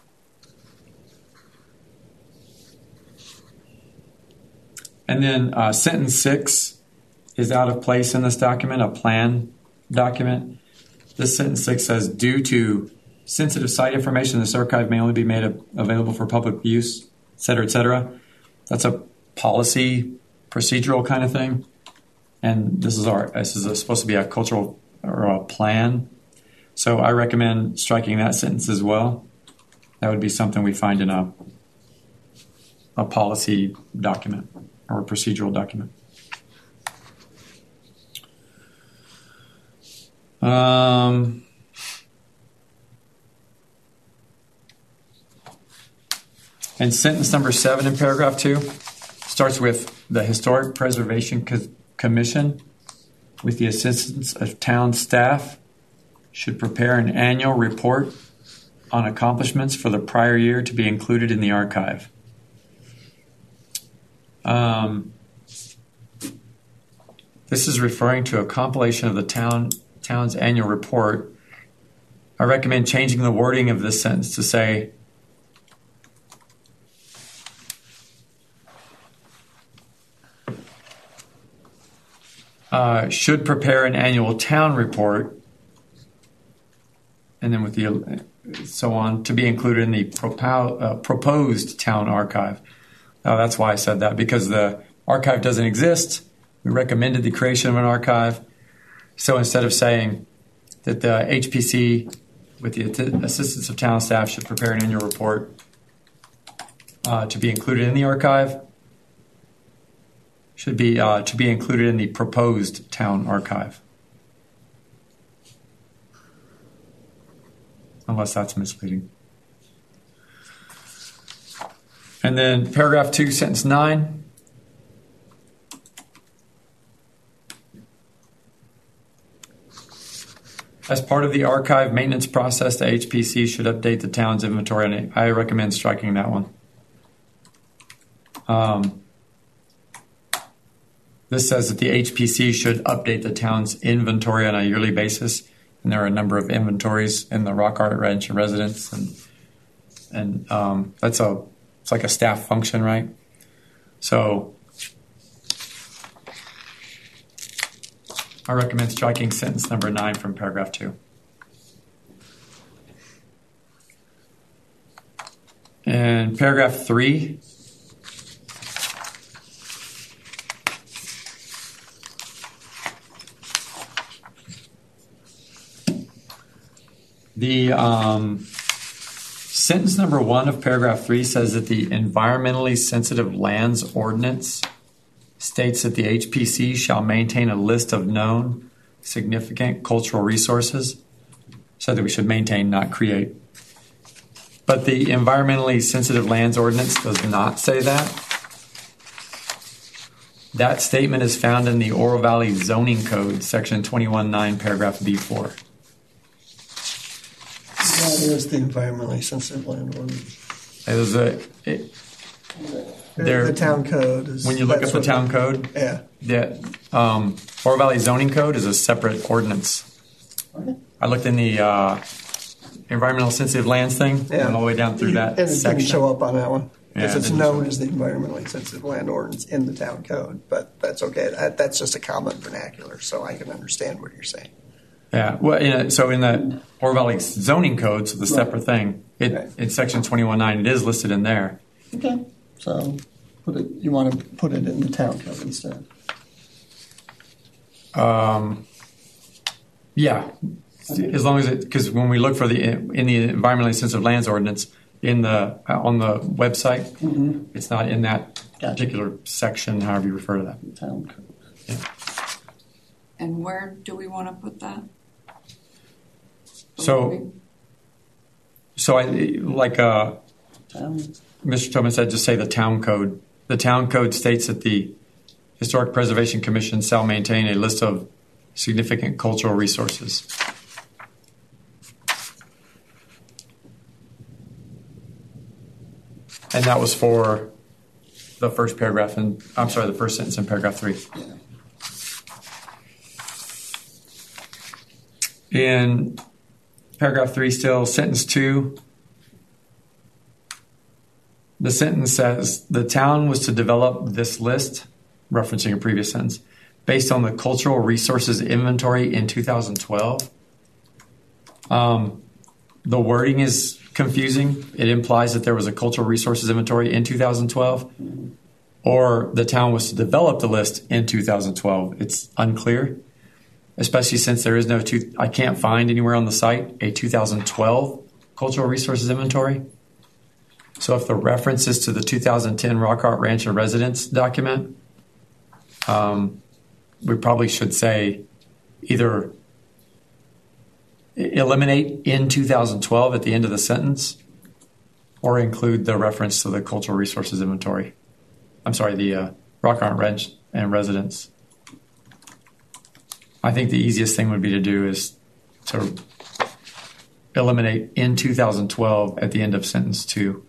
Speaker 1: And then sentence 6 is out of place in this document, a plan document. This sentence 6 says, due to sensitive site information, this archive may only be made available for public use, et cetera, et cetera. That's a policy, procedural kind of thing. And this is supposed to be a cultural or a plan. So I recommend striking that sentence as well. That would be something we find in a policy document or a procedural document. And sentence number 7 in paragraph 2 starts with the Historic Preservation Commission, with the assistance of town staff, should prepare an annual report on accomplishments for the prior year to be included in the archive. This is referring to a compilation of the town's annual report. I recommend changing the wording of this sentence to say, should prepare an annual town report, and then with the so on, to be included in the proposed town archive. Now, that's why I said that, because the archive doesn't exist. We recommended the creation of an archive. So instead of saying that the HPC, with the assistance of town staff, should prepare an annual report to be included in the archive, should be to be included in the proposed town archive. Unless that's misleading. And then paragraph 2, sentence 9. As part of the archive maintenance process, the HPC should update the town's inventory, and I recommend striking that one. This says that the HPC should update the town's inventory on a yearly basis, and there are a number of inventories in the Rock Art Ranch residence, and it's like a staff function, right? So I recommend striking sentence number 9 from paragraph 2. And paragraph 3. The sentence number 1 of paragraph 3 says that the environmentally sensitive lands ordinance states that the HPC shall maintain a list of known significant cultural resources, so that we should maintain, not create. But the environmentally sensitive lands ordinance does not say that. That statement is found in the Oro Valley Zoning Code, section 21.9, paragraph B4.
Speaker 11: That is the environmentally sensitive land ordinance. The town code is.
Speaker 1: When you look up the town code,
Speaker 11: yeah.
Speaker 1: The Oro Valley Zoning Code is a separate ordinance.
Speaker 11: Okay.
Speaker 1: I looked in the environmental sensitive lands thing, went all the way down through that
Speaker 11: and it
Speaker 1: section.
Speaker 11: didn't show up on that one. Because
Speaker 1: Yeah,
Speaker 11: it's known as the environmentally sensitive land ordinance in the town code, but that's okay. That's just a common vernacular, so I can understand what you're saying.
Speaker 1: Yeah, well, so in the Oro Valley Zoning Code, so the separate thing, in section 21.9, it is listed in there.
Speaker 11: Okay, so you want to put it in the town code instead.
Speaker 1: Yeah, as long as because when we look for in the environmentally sensitive lands ordinance on the website, it's not in that particular section, however you refer to that.
Speaker 11: Town code.
Speaker 1: Yeah.
Speaker 2: And where do we want to put that?
Speaker 1: So I like Mr. Tobin said, just say the town code. The town code states that the Historic Preservation Commission shall maintain a list of significant cultural resources. And that was for the first paragraph, the first sentence in paragraph 3. In paragraph 3 still, sentence 2, the sentence says, the town was to develop this list, referencing a previous sentence, based on the cultural resources inventory in 2012. The wording is confusing. It implies that there was a cultural resources inventory in 2012, or the town was to develop the list in 2012. It's unclear, especially since there is I can't find anywhere on the site a 2012 cultural resources inventory. So if the reference is to the 2010 Rock Art Ranch and Residence document, we probably should say either eliminate in 2012 at the end of the sentence, or include the reference to the cultural resources inventory. The Rock Art Ranch and Residence. I think the easiest thing would be to do is to eliminate in 2012 at the end of sentence 2.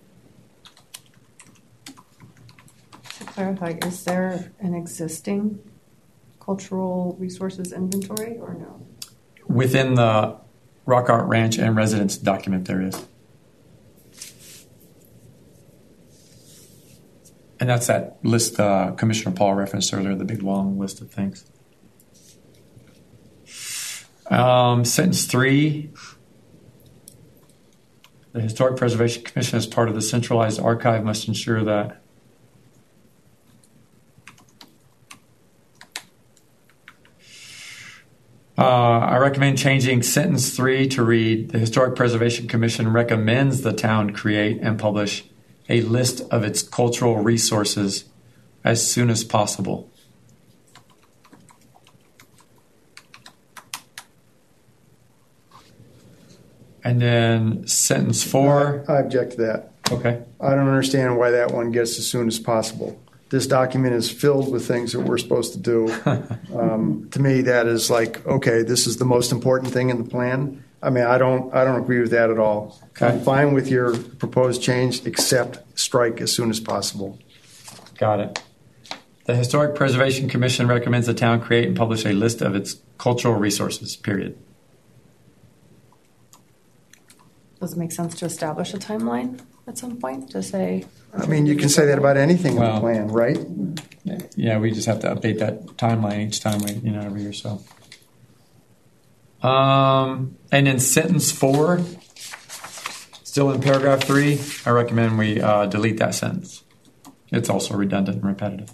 Speaker 10: To clarify, is there an existing cultural resources inventory or no?
Speaker 1: Within the Rock Art Ranch and Residence document, there is. And that's that list Commissioner Paul referenced earlier, the big long list of things. Sentence 3. The Historic Preservation Commission, as part of the centralized archive, must ensure that I recommend changing sentence 3 to read, the Historic Preservation Commission recommends the town create and publish a list of its cultural resources as soon as possible. And then sentence 4.
Speaker 8: I object to that.
Speaker 1: Okay.
Speaker 8: I don't understand why that one gets as soon as possible. This document is filled with things that we're supposed to do. To me, that is like, okay, this is the most important thing in the plan. I mean, I don't agree with that at all.
Speaker 1: Okay.
Speaker 8: I'm fine with your proposed change, except strike as soon as possible.
Speaker 1: Got it. The Historic Preservation Commission recommends the town create and publish a list of its cultural resources, period.
Speaker 10: Does it make sense to establish a timeline at some point to say?
Speaker 8: I mean, you can say that about anything in the plan, right?
Speaker 1: Yeah, we just have to update that timeline each time every year or so. And in sentence 4, still in paragraph 3, I recommend we delete that sentence. It's also redundant and repetitive.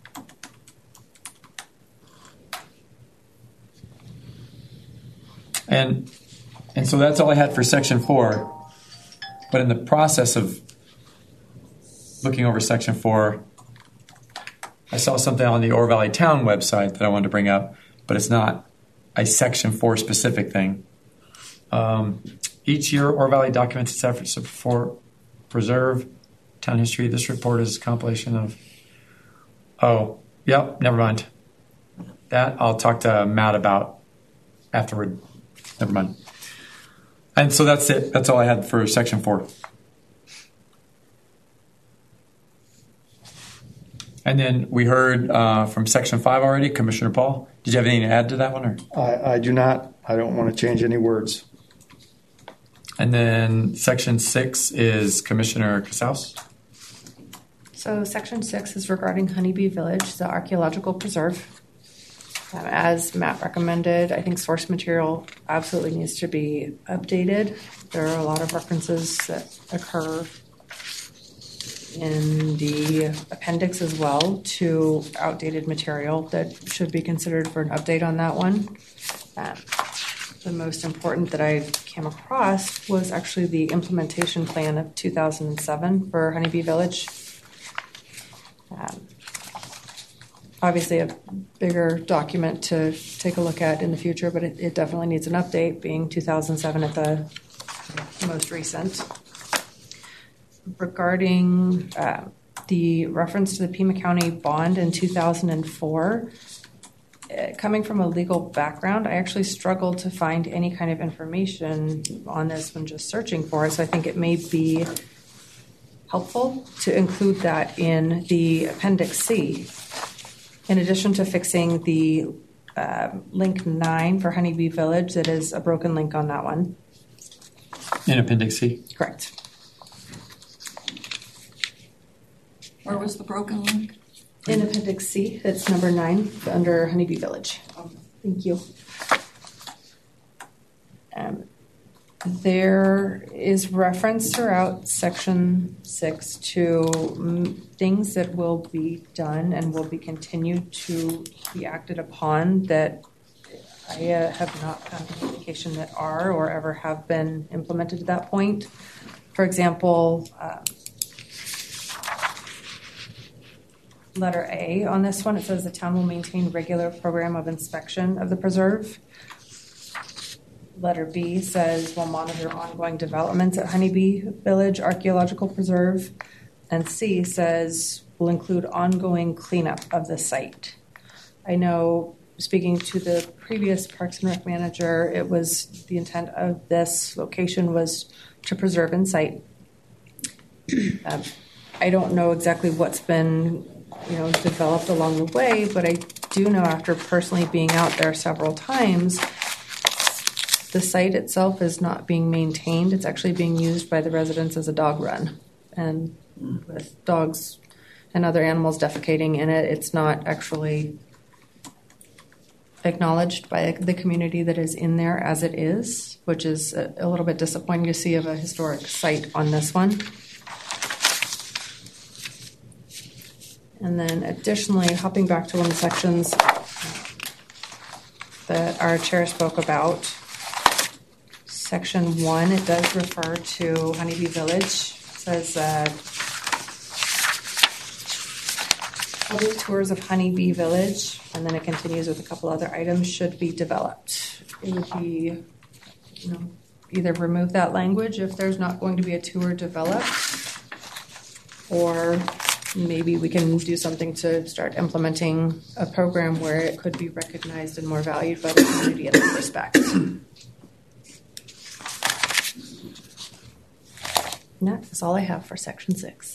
Speaker 1: And so that's all I had for section 4. But in the process of looking over section 4, I saw something on the Ore Valley Town website that I wanted to bring up, but it's not a section 4 specific thing. Each year, Ore Valley documents its efforts to preserve town history. This report is a compilation of... Oh, yep, never mind. That I'll talk to Matt about afterward. Never mind. And so that's it. That's all I had for section 4. And then we heard from section 5 already, Commissioner Paul. Did you have anything to add to that one? Or?
Speaker 8: I do not. I don't want to change any words.
Speaker 1: And then section 6 is Commissioner Casaus.
Speaker 10: So section 6 is regarding Honeybee Village, the archaeological preserve. As Matt recommended, I think source material absolutely needs to be updated. There are a lot of references that occur in the appendix as well to outdated material that should be considered for an update on that one. The most important that I came across was actually the implementation plan of 2007 for Honeybee Village. Obviously a bigger document to take a look at in the future, but it definitely needs an update, being 2007 at the most recent. Regarding the reference to the Pima County bond in 2004, coming from a legal background, I actually struggled to find any kind of information on this when just searching for it, so I think it may be helpful to include that in the Appendix C. In addition to fixing the link 9 for Honeybee Village, that is a broken link on that one.
Speaker 1: In Appendix C?
Speaker 10: Correct.
Speaker 2: Where was the broken link?
Speaker 10: In Appendix C, it's number 9 under Honeybee Village. Thank you. There is reference throughout Section 6 to things that will be done and will be continued to be acted upon that I have not found any indication that are or ever have been implemented to that point. For example, letter A on this one, it says the town will maintain regular program of inspection of the preserve. Letter B says we'll monitor ongoing developments at Honeybee Village Archaeological Preserve. And C says we'll include ongoing cleanup of the site. I know, speaking to the previous Parks and Rec manager, it was the intent of this location was to preserve in site. I don't know exactly what's been developed along the way, but I do know after personally being out there several times, the site itself is not being maintained. It's actually being used by the residents as a dog run. And with dogs and other animals defecating in it, it's not actually acknowledged by the community that is in there as it is, which is a little bit disappointing to see of a historic site on this one. And then additionally, hopping back to one of the sections that our chair spoke about, section 1, it does refer to Honeybee Village. It says public tours of Honeybee Village, and then it continues with a couple other items should be developed. It would be, either remove that language if there's not going to be a tour developed, or maybe we can do something to start implementing a program where it could be recognized and more valued by the community in that respect. And that is all I have for section 6.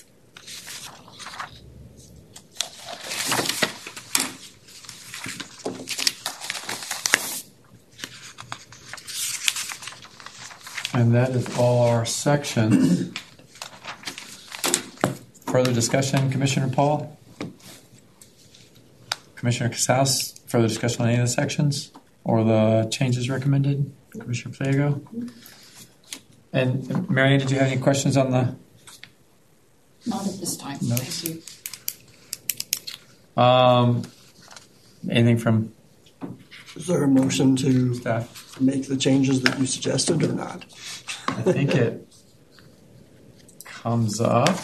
Speaker 1: And that is all our sections. Further discussion, Commissioner Paul? Commissioner Casals, further discussion on any of the sections or the changes recommended? Commissioner Pliego? And Marianne, did you have any questions on the?
Speaker 2: Not at this time.
Speaker 1: Notes?
Speaker 2: Thank
Speaker 1: you. Anything from?
Speaker 11: Is there a motion to
Speaker 1: staff
Speaker 11: make the changes that you suggested or not?
Speaker 1: I think it comes up.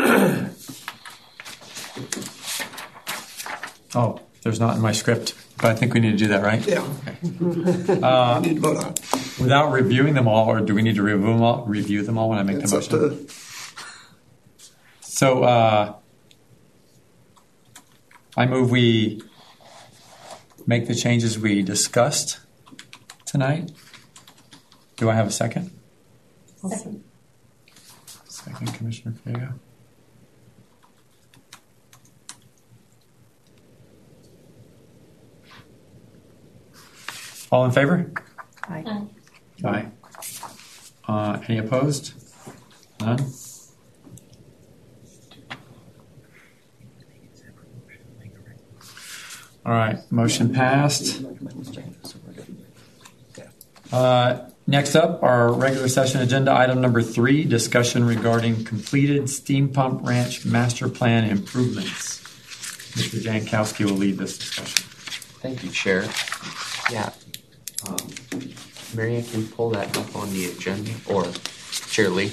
Speaker 1: Oh, there's not in my script, but I think we need to do that, right?
Speaker 11: Yeah.
Speaker 1: Okay.
Speaker 11: We need to vote on it.
Speaker 1: Without reviewing them all, or do we need to review them all when I make the motion? So I move we make the changes we discussed tonight. Do I have a second? Second, Commissioner Pliego. All in favor?
Speaker 10: Aye.
Speaker 1: Aye. Any opposed? None? All right, motion passed. Next up, our regular session agenda item number 3, discussion regarding completed Steam Pump Ranch Master Plan improvements. Mr. Jankowski will lead this discussion.
Speaker 3: Thank you, Chair. Yeah. Marianne, can you pull that up on the agenda? Or Chair Lee?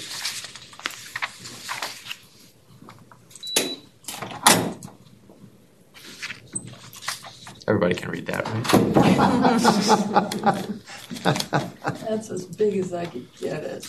Speaker 3: Everybody can read that,
Speaker 2: you. That's as big as I could get it.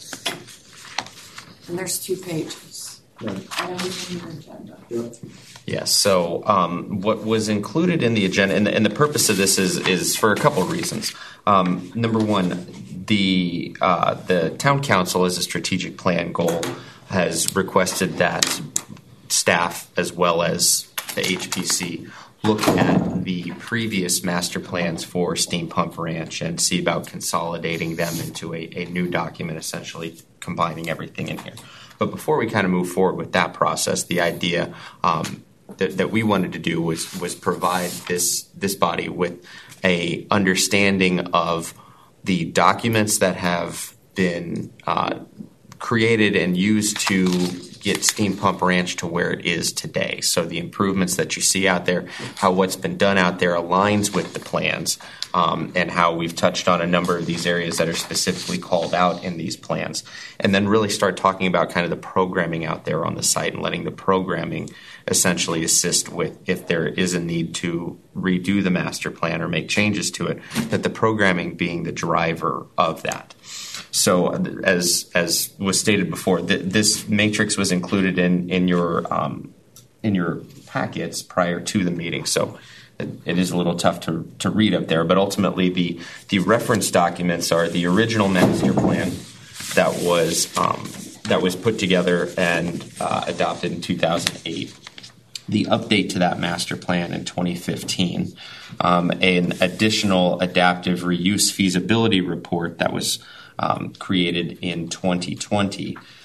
Speaker 2: And there's 2 pages.
Speaker 3: Right.
Speaker 2: And everything in the agenda.
Speaker 3: Yep. Yes. So what was included in the agenda, and the purpose of this is for a couple of reasons. Number one, the town council, as a strategic plan goal, has requested that staff as well as the HPC look at the previous master plans for Steam Pump Ranch and see about consolidating them into a new document, essentially combining everything in here. But before we kind of move forward with that process, the idea that we wanted to do was provide this body with a understanding of the documents that have been created and used to get Steam Pump Ranch to where it is today. So the improvements that you see out there, how what's been done out there aligns with the plans, and how we've touched on a number of these areas that are specifically called out in these plans. And then really start talking about kind of the programming out there on the site and letting the programming essentially assist with if there is a need to redo the master plan or make changes to it, that the programming being the driver of that. So as was stated before, this matrix was included in your packets prior to the meeting. So it is a little tough to read up there, but ultimately the reference documents are the original master plan that was put together and adopted in 2008. The update to that master plan in 2015, an additional adaptive reuse feasibility report that was created in 2020,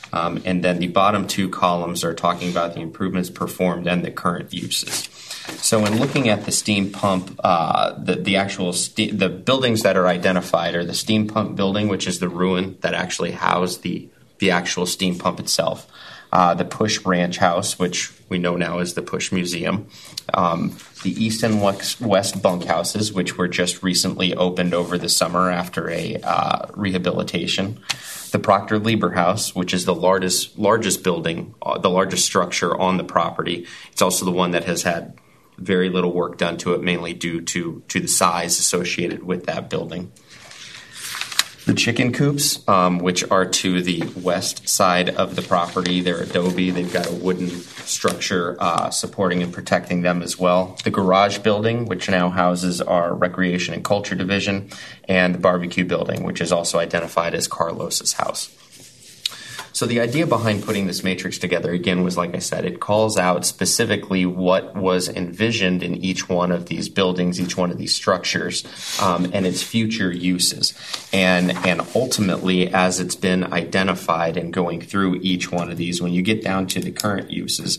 Speaker 3: And then the bottom two columns are talking about the improvements performed and the current uses. So in looking at the steam pump, the buildings that are identified are the steam pump building, which is the ruin that actually housed the actual steam pump itself. The Push Ranch House, which we know now as the Push Museum. The east and west bunkhouses, which were just recently opened over the summer after a rehabilitation. The Proctor Lieber House, which is the largest building, the largest structure on the property. It's also the one that has had very little work done to it, mainly due to the size associated with that building. The chicken coops, which are to the west side of the property, they're adobe. They've got a wooden structure supporting and protecting them as well. The garage building, which now houses our Recreation and Culture Division, and the barbecue building, which is also identified as Carlos's house. So the idea behind putting this matrix together, again, was, like I said, it calls out specifically what was envisioned in each one of these buildings, each one of these structures, and its future uses. And ultimately, as it's been identified and going through each one of these, when you get down to the current uses,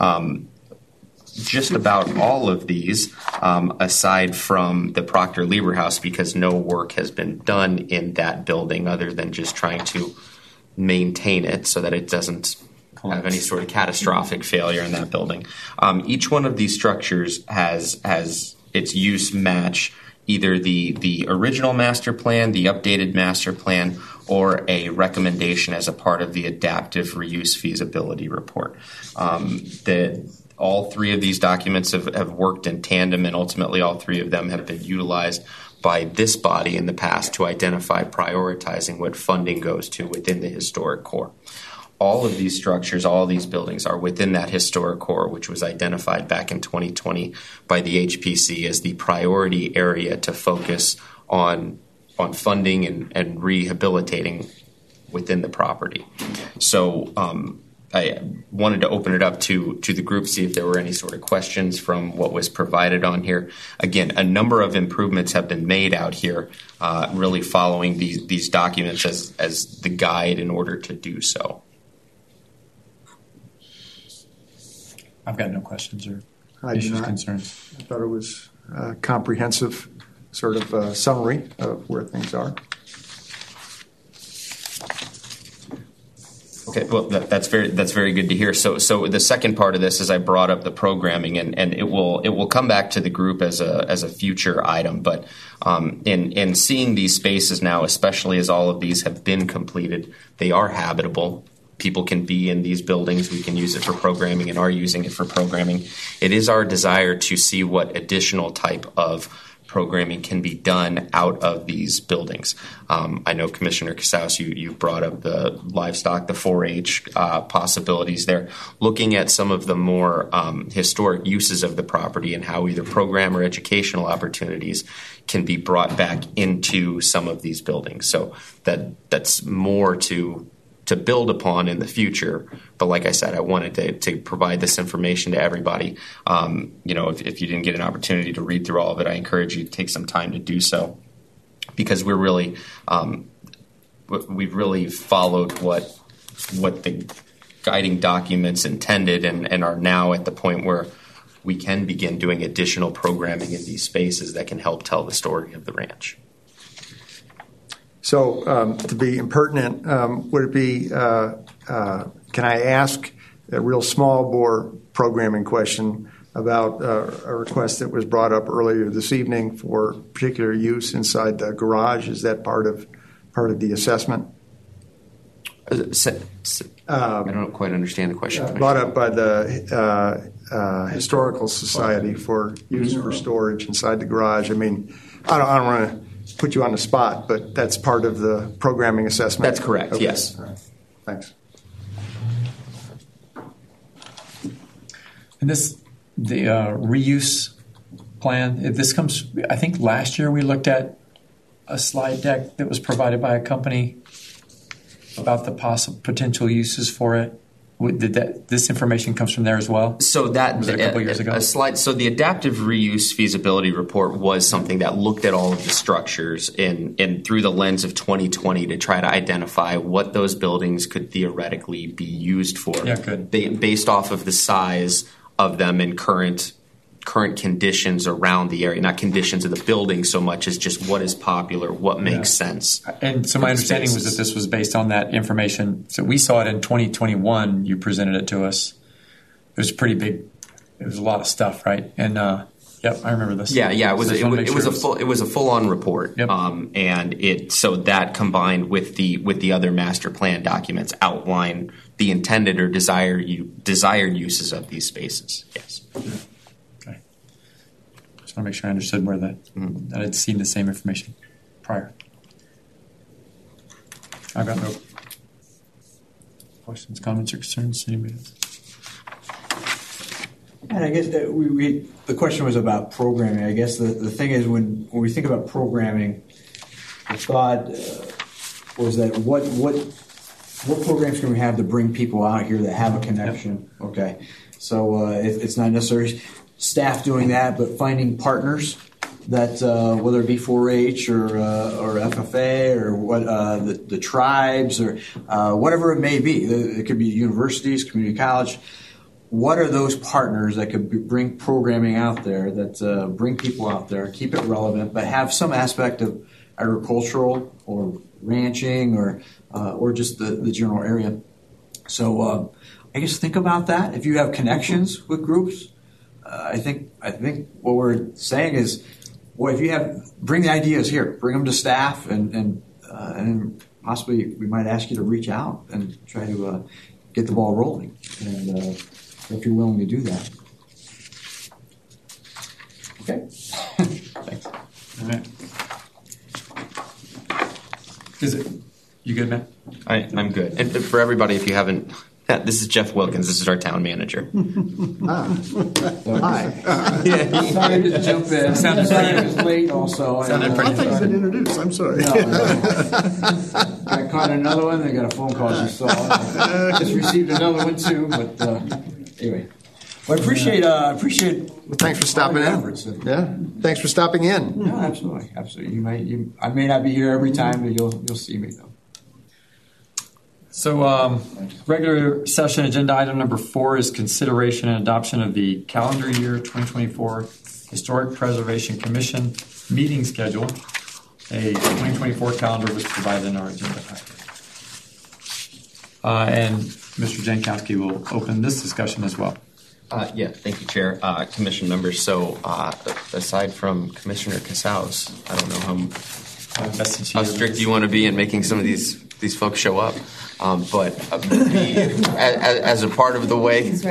Speaker 3: just about all of these, aside from the Proctor Lieber House, because no work has been done in that building other than just trying to maintain it so that it doesn't have any sort of catastrophic failure in that building. Each one of these structures has its use match either the original master plan, the updated master plan, or a recommendation as a part of the adaptive reuse feasibility report. All three of these documents have worked in tandem, and ultimately all three of them have been utilized by this body in the past to identify prioritizing what funding goes to within the historic core. All of these structures, all of these buildings are within that historic core, which was identified back in 2020 by the HPC as the priority area to focus on funding and rehabilitating within the property. So I wanted to open it up to the group, see if there were any sort of questions from what was provided on here. Again, a number of improvements have been made out here, really following these documents as the guide in order to do so.
Speaker 1: I've got no questions or
Speaker 8: I do
Speaker 1: issues,
Speaker 8: not.
Speaker 1: concerns.
Speaker 8: I thought it was a comprehensive sort of summary of where things are.
Speaker 3: Okay, well, that's very good to hear. So the second part of this is I brought up the programming, and it will come back to the group as a future item. But in seeing these spaces now, especially as all of these have been completed, they are habitable. People can be in these buildings. We can use it for programming and are using it for programming. It is our desire to see what additional type of programming can be done out of these buildings. I know Commissioner Casaus, you brought up the livestock, the 4-H possibilities there. Looking at some of the more historic uses of the property and how either program or educational opportunities can be brought back into some of these buildings. So that's more to build upon in the future. But like I said, I wanted to provide this information to everybody. If you didn't get an opportunity to read through all of it, I encourage you to take some time to do so, because we've really followed what the guiding documents intended and are now at the point where we can begin doing additional programming in these spaces that can help tell the story of the ranch.
Speaker 8: So to be impertinent, would it be, can I ask a real small bore programming question about a request that was brought up earlier this evening for particular use inside the garage? Is that part of the assessment?
Speaker 3: I don't quite understand the question.
Speaker 8: Brought up by the Historical Society for use for storage inside the garage. I mean, I don't want to put you on the spot, but that's part of the programming assessment.
Speaker 3: That's correct. Okay. Yes.
Speaker 8: All right. Thanks.
Speaker 1: And the reuse plan, this comes, I think last year we looked at a slide deck that was provided by a company about the potential uses for it. This information comes from there as well?
Speaker 3: So that
Speaker 1: Was it a couple years ago?
Speaker 3: A slide. So the adaptive reuse feasibility report was something that looked at all of the structures in through the lens of 2020 to try to identify what those buildings could theoretically be used for.
Speaker 1: Yeah, good.
Speaker 3: Based off of the size of them and current conditions around the area, not conditions of the building so much as just what is popular, what makes sense.
Speaker 1: And so my understanding was that this was based on that information. So we saw it in 2021. You presented it to us. It was pretty big. It was a lot of stuff, right? And yep, I remember this.
Speaker 3: Yeah. It was a full on report.
Speaker 1: Yep.
Speaker 3: And so that combined with the other master plan documents outline the intended or desired uses of these spaces. Yes.
Speaker 1: I want to make sure I understood where that I'd seen the same information prior. I've got no questions, comments, or concerns. Anybody else?
Speaker 13: And I guess that the question was about programming. I guess the thing is when we think about programming, the thought was that what programs can we have to bring people out here that have a connection? Yep. Okay, so it's not necessarily staff doing that, but finding partners that whether it be 4-H or FFA or what the tribes or whatever it may be. It could be universities, community college. What are those partners that could bring programming out there that bring people out there, keep it relevant, but have some aspect of agricultural or ranching or just the general area? So I guess think about that. If you have connections with groups, I think what we're saying is, well, if you bring the ideas here, bring them to staff, and possibly we might ask you to reach out and try to get the ball rolling, and if you're willing to do that. Okay.
Speaker 1: Thanks. All right. You good, man?
Speaker 3: I'm good. And for everybody, if you haven't. This is Jeff Wilkins. This is our town manager.
Speaker 13: Hi.
Speaker 11: Sorry to jump in.
Speaker 1: Sounded
Speaker 11: Sorry it was late also.
Speaker 12: I thought you'd been introduced. I'm sorry.
Speaker 11: No. I caught another one. I got a phone call as you saw. I just received another one too. But anyway. Well, I appreciate.
Speaker 8: Well, thanks for stopping in. Yeah, thanks for stopping in.
Speaker 11: No, absolutely. I may not be here every time, but you'll see me though.
Speaker 1: So, regular session agenda item number 4 is consideration and adoption of the calendar year 2024 Historic Preservation Commission meeting schedule. A 2024 calendar was provided in our agenda packet. And Mr. Jankowski will open this discussion as well.
Speaker 3: Thank you, Chair. Commission members. So, aside from Commissioner Casals, I don't know how strict you want to be in making some of these folks show up. But as a part of the way, as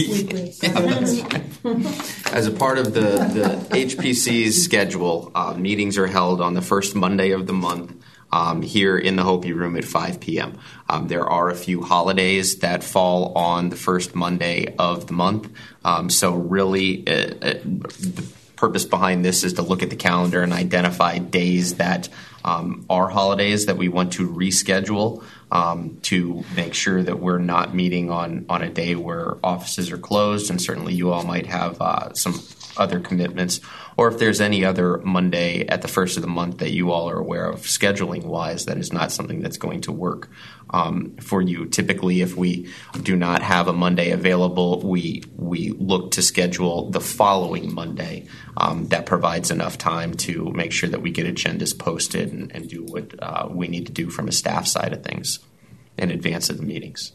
Speaker 3: a part of the HPC's schedule, meetings are held on the first Monday of the month here in the Hopi Room at 5 p.m. There are a few holidays that fall on the first Monday of the month. So really, the purpose behind this is to look at the calendar and identify days that are holidays that we want to reschedule to make sure that we're not meeting on a day where offices are closed, and certainly you all might have some other commitments, or if there's any other Monday at the first of the month that you all are aware of scheduling wise that is not something that's going to work for you. Typically, if we do not have a Monday available, we look to schedule the following Monday. That provides enough time to make sure that we get agendas posted and do what we need to do from a staff side of things in advance of the meetings.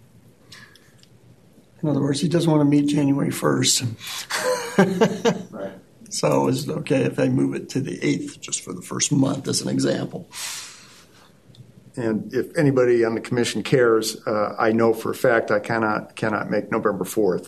Speaker 11: In other words, he doesn't want to meet January 1st. Right. So is it okay if I move it to the 8th just for the first month as an example?
Speaker 8: And if anybody on the commission cares, I know for a fact I cannot make November 4th.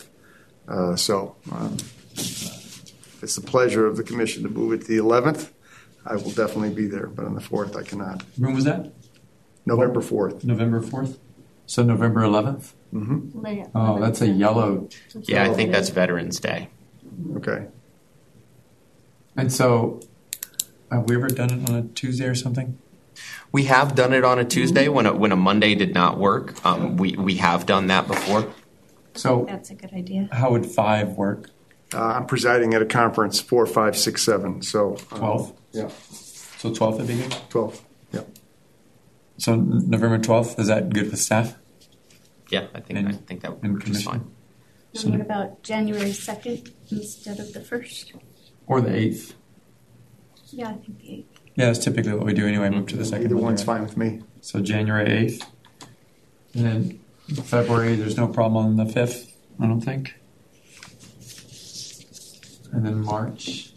Speaker 8: If it's the pleasure of the commission to move it to the 11th, I will definitely be there. But on the 4th, I cannot.
Speaker 1: When was that?
Speaker 8: November 4th.
Speaker 1: November 4th? So November 11th?
Speaker 8: Mm-hmm.
Speaker 1: Oh, that's a yellow.
Speaker 3: Yeah, I think that's Veterans Day.
Speaker 8: Okay.
Speaker 1: And so, have we ever done it on a Tuesday or something?
Speaker 3: We have done it on a Tuesday when a Monday did not work. We have done that before.
Speaker 1: So
Speaker 9: That's a good idea.
Speaker 1: how would 5 work?
Speaker 8: I'm presiding at a conference 4, 5, 6, 7. So
Speaker 1: 12?
Speaker 8: Yeah,
Speaker 1: So 12th would be good?
Speaker 8: 12. Yeah.
Speaker 1: So November 12th, is that good with staff?
Speaker 3: Yeah, I think that
Speaker 1: and
Speaker 3: would be just
Speaker 1: commission?
Speaker 3: fine.
Speaker 9: And what about January 2nd instead of the 1st?
Speaker 1: Or the 8th?
Speaker 9: Yeah, I think the 8th.
Speaker 1: Yeah, that's typically what we do anyway, move to the second
Speaker 8: Either
Speaker 1: Monday,
Speaker 8: one's
Speaker 1: right?
Speaker 8: fine with me.
Speaker 1: So January 8th. And then February, there's no problem on the 5th, I don't think. And then March.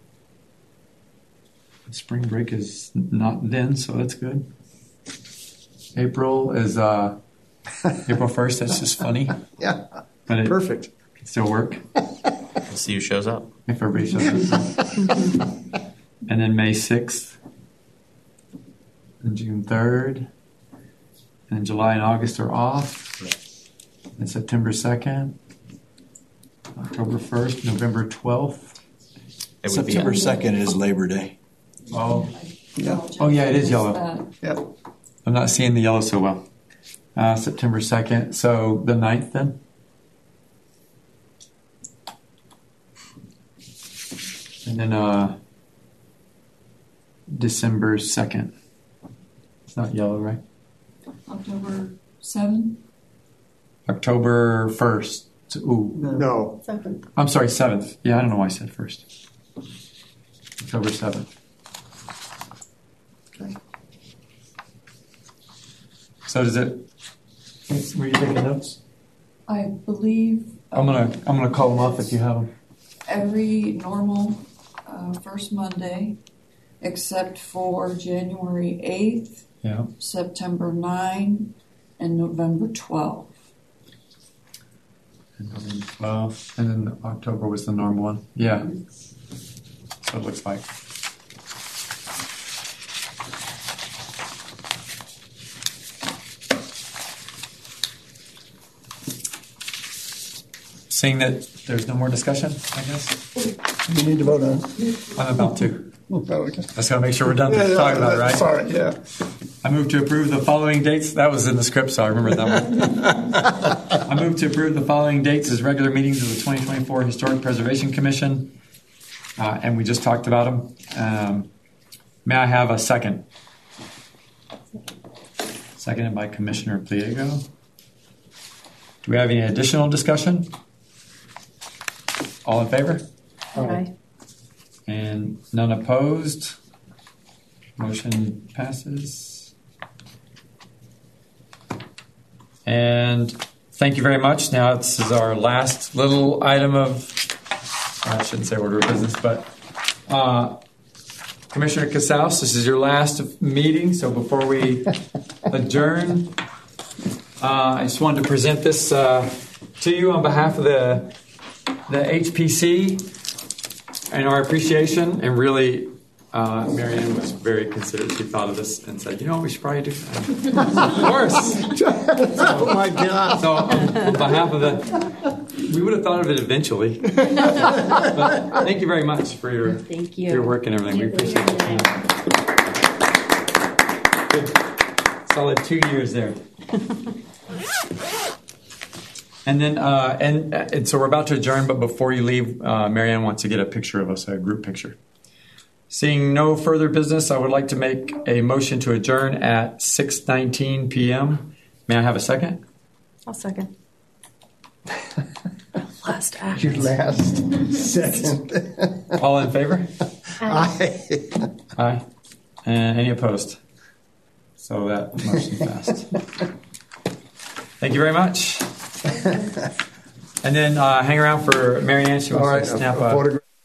Speaker 1: Spring break is not then, so that's good. April is April 1st, that's just funny.
Speaker 8: Yeah,
Speaker 1: But it
Speaker 8: perfect.
Speaker 1: can still work
Speaker 3: We'll see who shows up.
Speaker 1: if everybody shows up. And then May 6th. And June 3rd. And July and August are off. And September 2nd. October 1st, November 12th.
Speaker 3: It would be
Speaker 13: September 2nd is Labor Day.
Speaker 1: Oh, oh yeah, it is yellow.
Speaker 8: Yeah.
Speaker 1: I'm not seeing the yellow so well. September 2nd, so the 9th then? And then December 2nd. It's not yellow, right?
Speaker 2: October 7?
Speaker 1: October 1st. Ooh,
Speaker 8: No.
Speaker 1: I'm sorry, 7th. Yeah, I don't know why I said 1st. October 7th.
Speaker 8: Okay.
Speaker 1: So does it? Were you taking notes?
Speaker 2: I believe
Speaker 1: I'm gonna call them off if you have them.
Speaker 2: every normal first Monday, except for January 8th,
Speaker 1: Yeah.
Speaker 2: September 9, and November 12.
Speaker 1: And November 12th, and then October was the normal one. Yeah. So it looks like. Seeing that there's no more discussion, I guess.
Speaker 11: You need to vote on it.
Speaker 1: I'm about to.
Speaker 11: Oh, okay.
Speaker 1: Let's gotta make sure we're done talking about it, right?
Speaker 11: Sorry, yeah.
Speaker 1: I move to approve the following dates. That was in the script, so I remember that one. I move to approve the following dates as regular meetings of the 2024 Historic Preservation Commission. And we just talked about them. May I have a second? Seconded by Commissioner Pliego. Do we have any additional discussion? All in favor?
Speaker 10: Aye.
Speaker 1: And none opposed? Motion passes. And thank you very much. Now this is our last little item of, I shouldn't say order of business, but Commissioner Casals, this is your last meeting, so before we adjourn, I just wanted to present this to you on behalf of the HPC and our appreciation, and really Marianne was very considerate. She thought of this and said, we should probably do that. Of course.
Speaker 11: Oh, my God.
Speaker 1: So on behalf of we would have thought of it eventually. But thank you very much for your work and everything. We appreciate it. Good. Solid 2 years there. And then, and so we're about to adjourn, but before you leave, Marianne wants to get a picture of us, a group picture. Seeing no further business, I would like to make a motion to adjourn at 6:19 p.m. May I have a second?
Speaker 10: I'll second. Last act.
Speaker 11: Your last second.
Speaker 1: All in favor?
Speaker 11: Aye.
Speaker 1: Aye. And any opposed? So that motion passed. Thank you very much. And then hang around for Marianne. She wants to snap a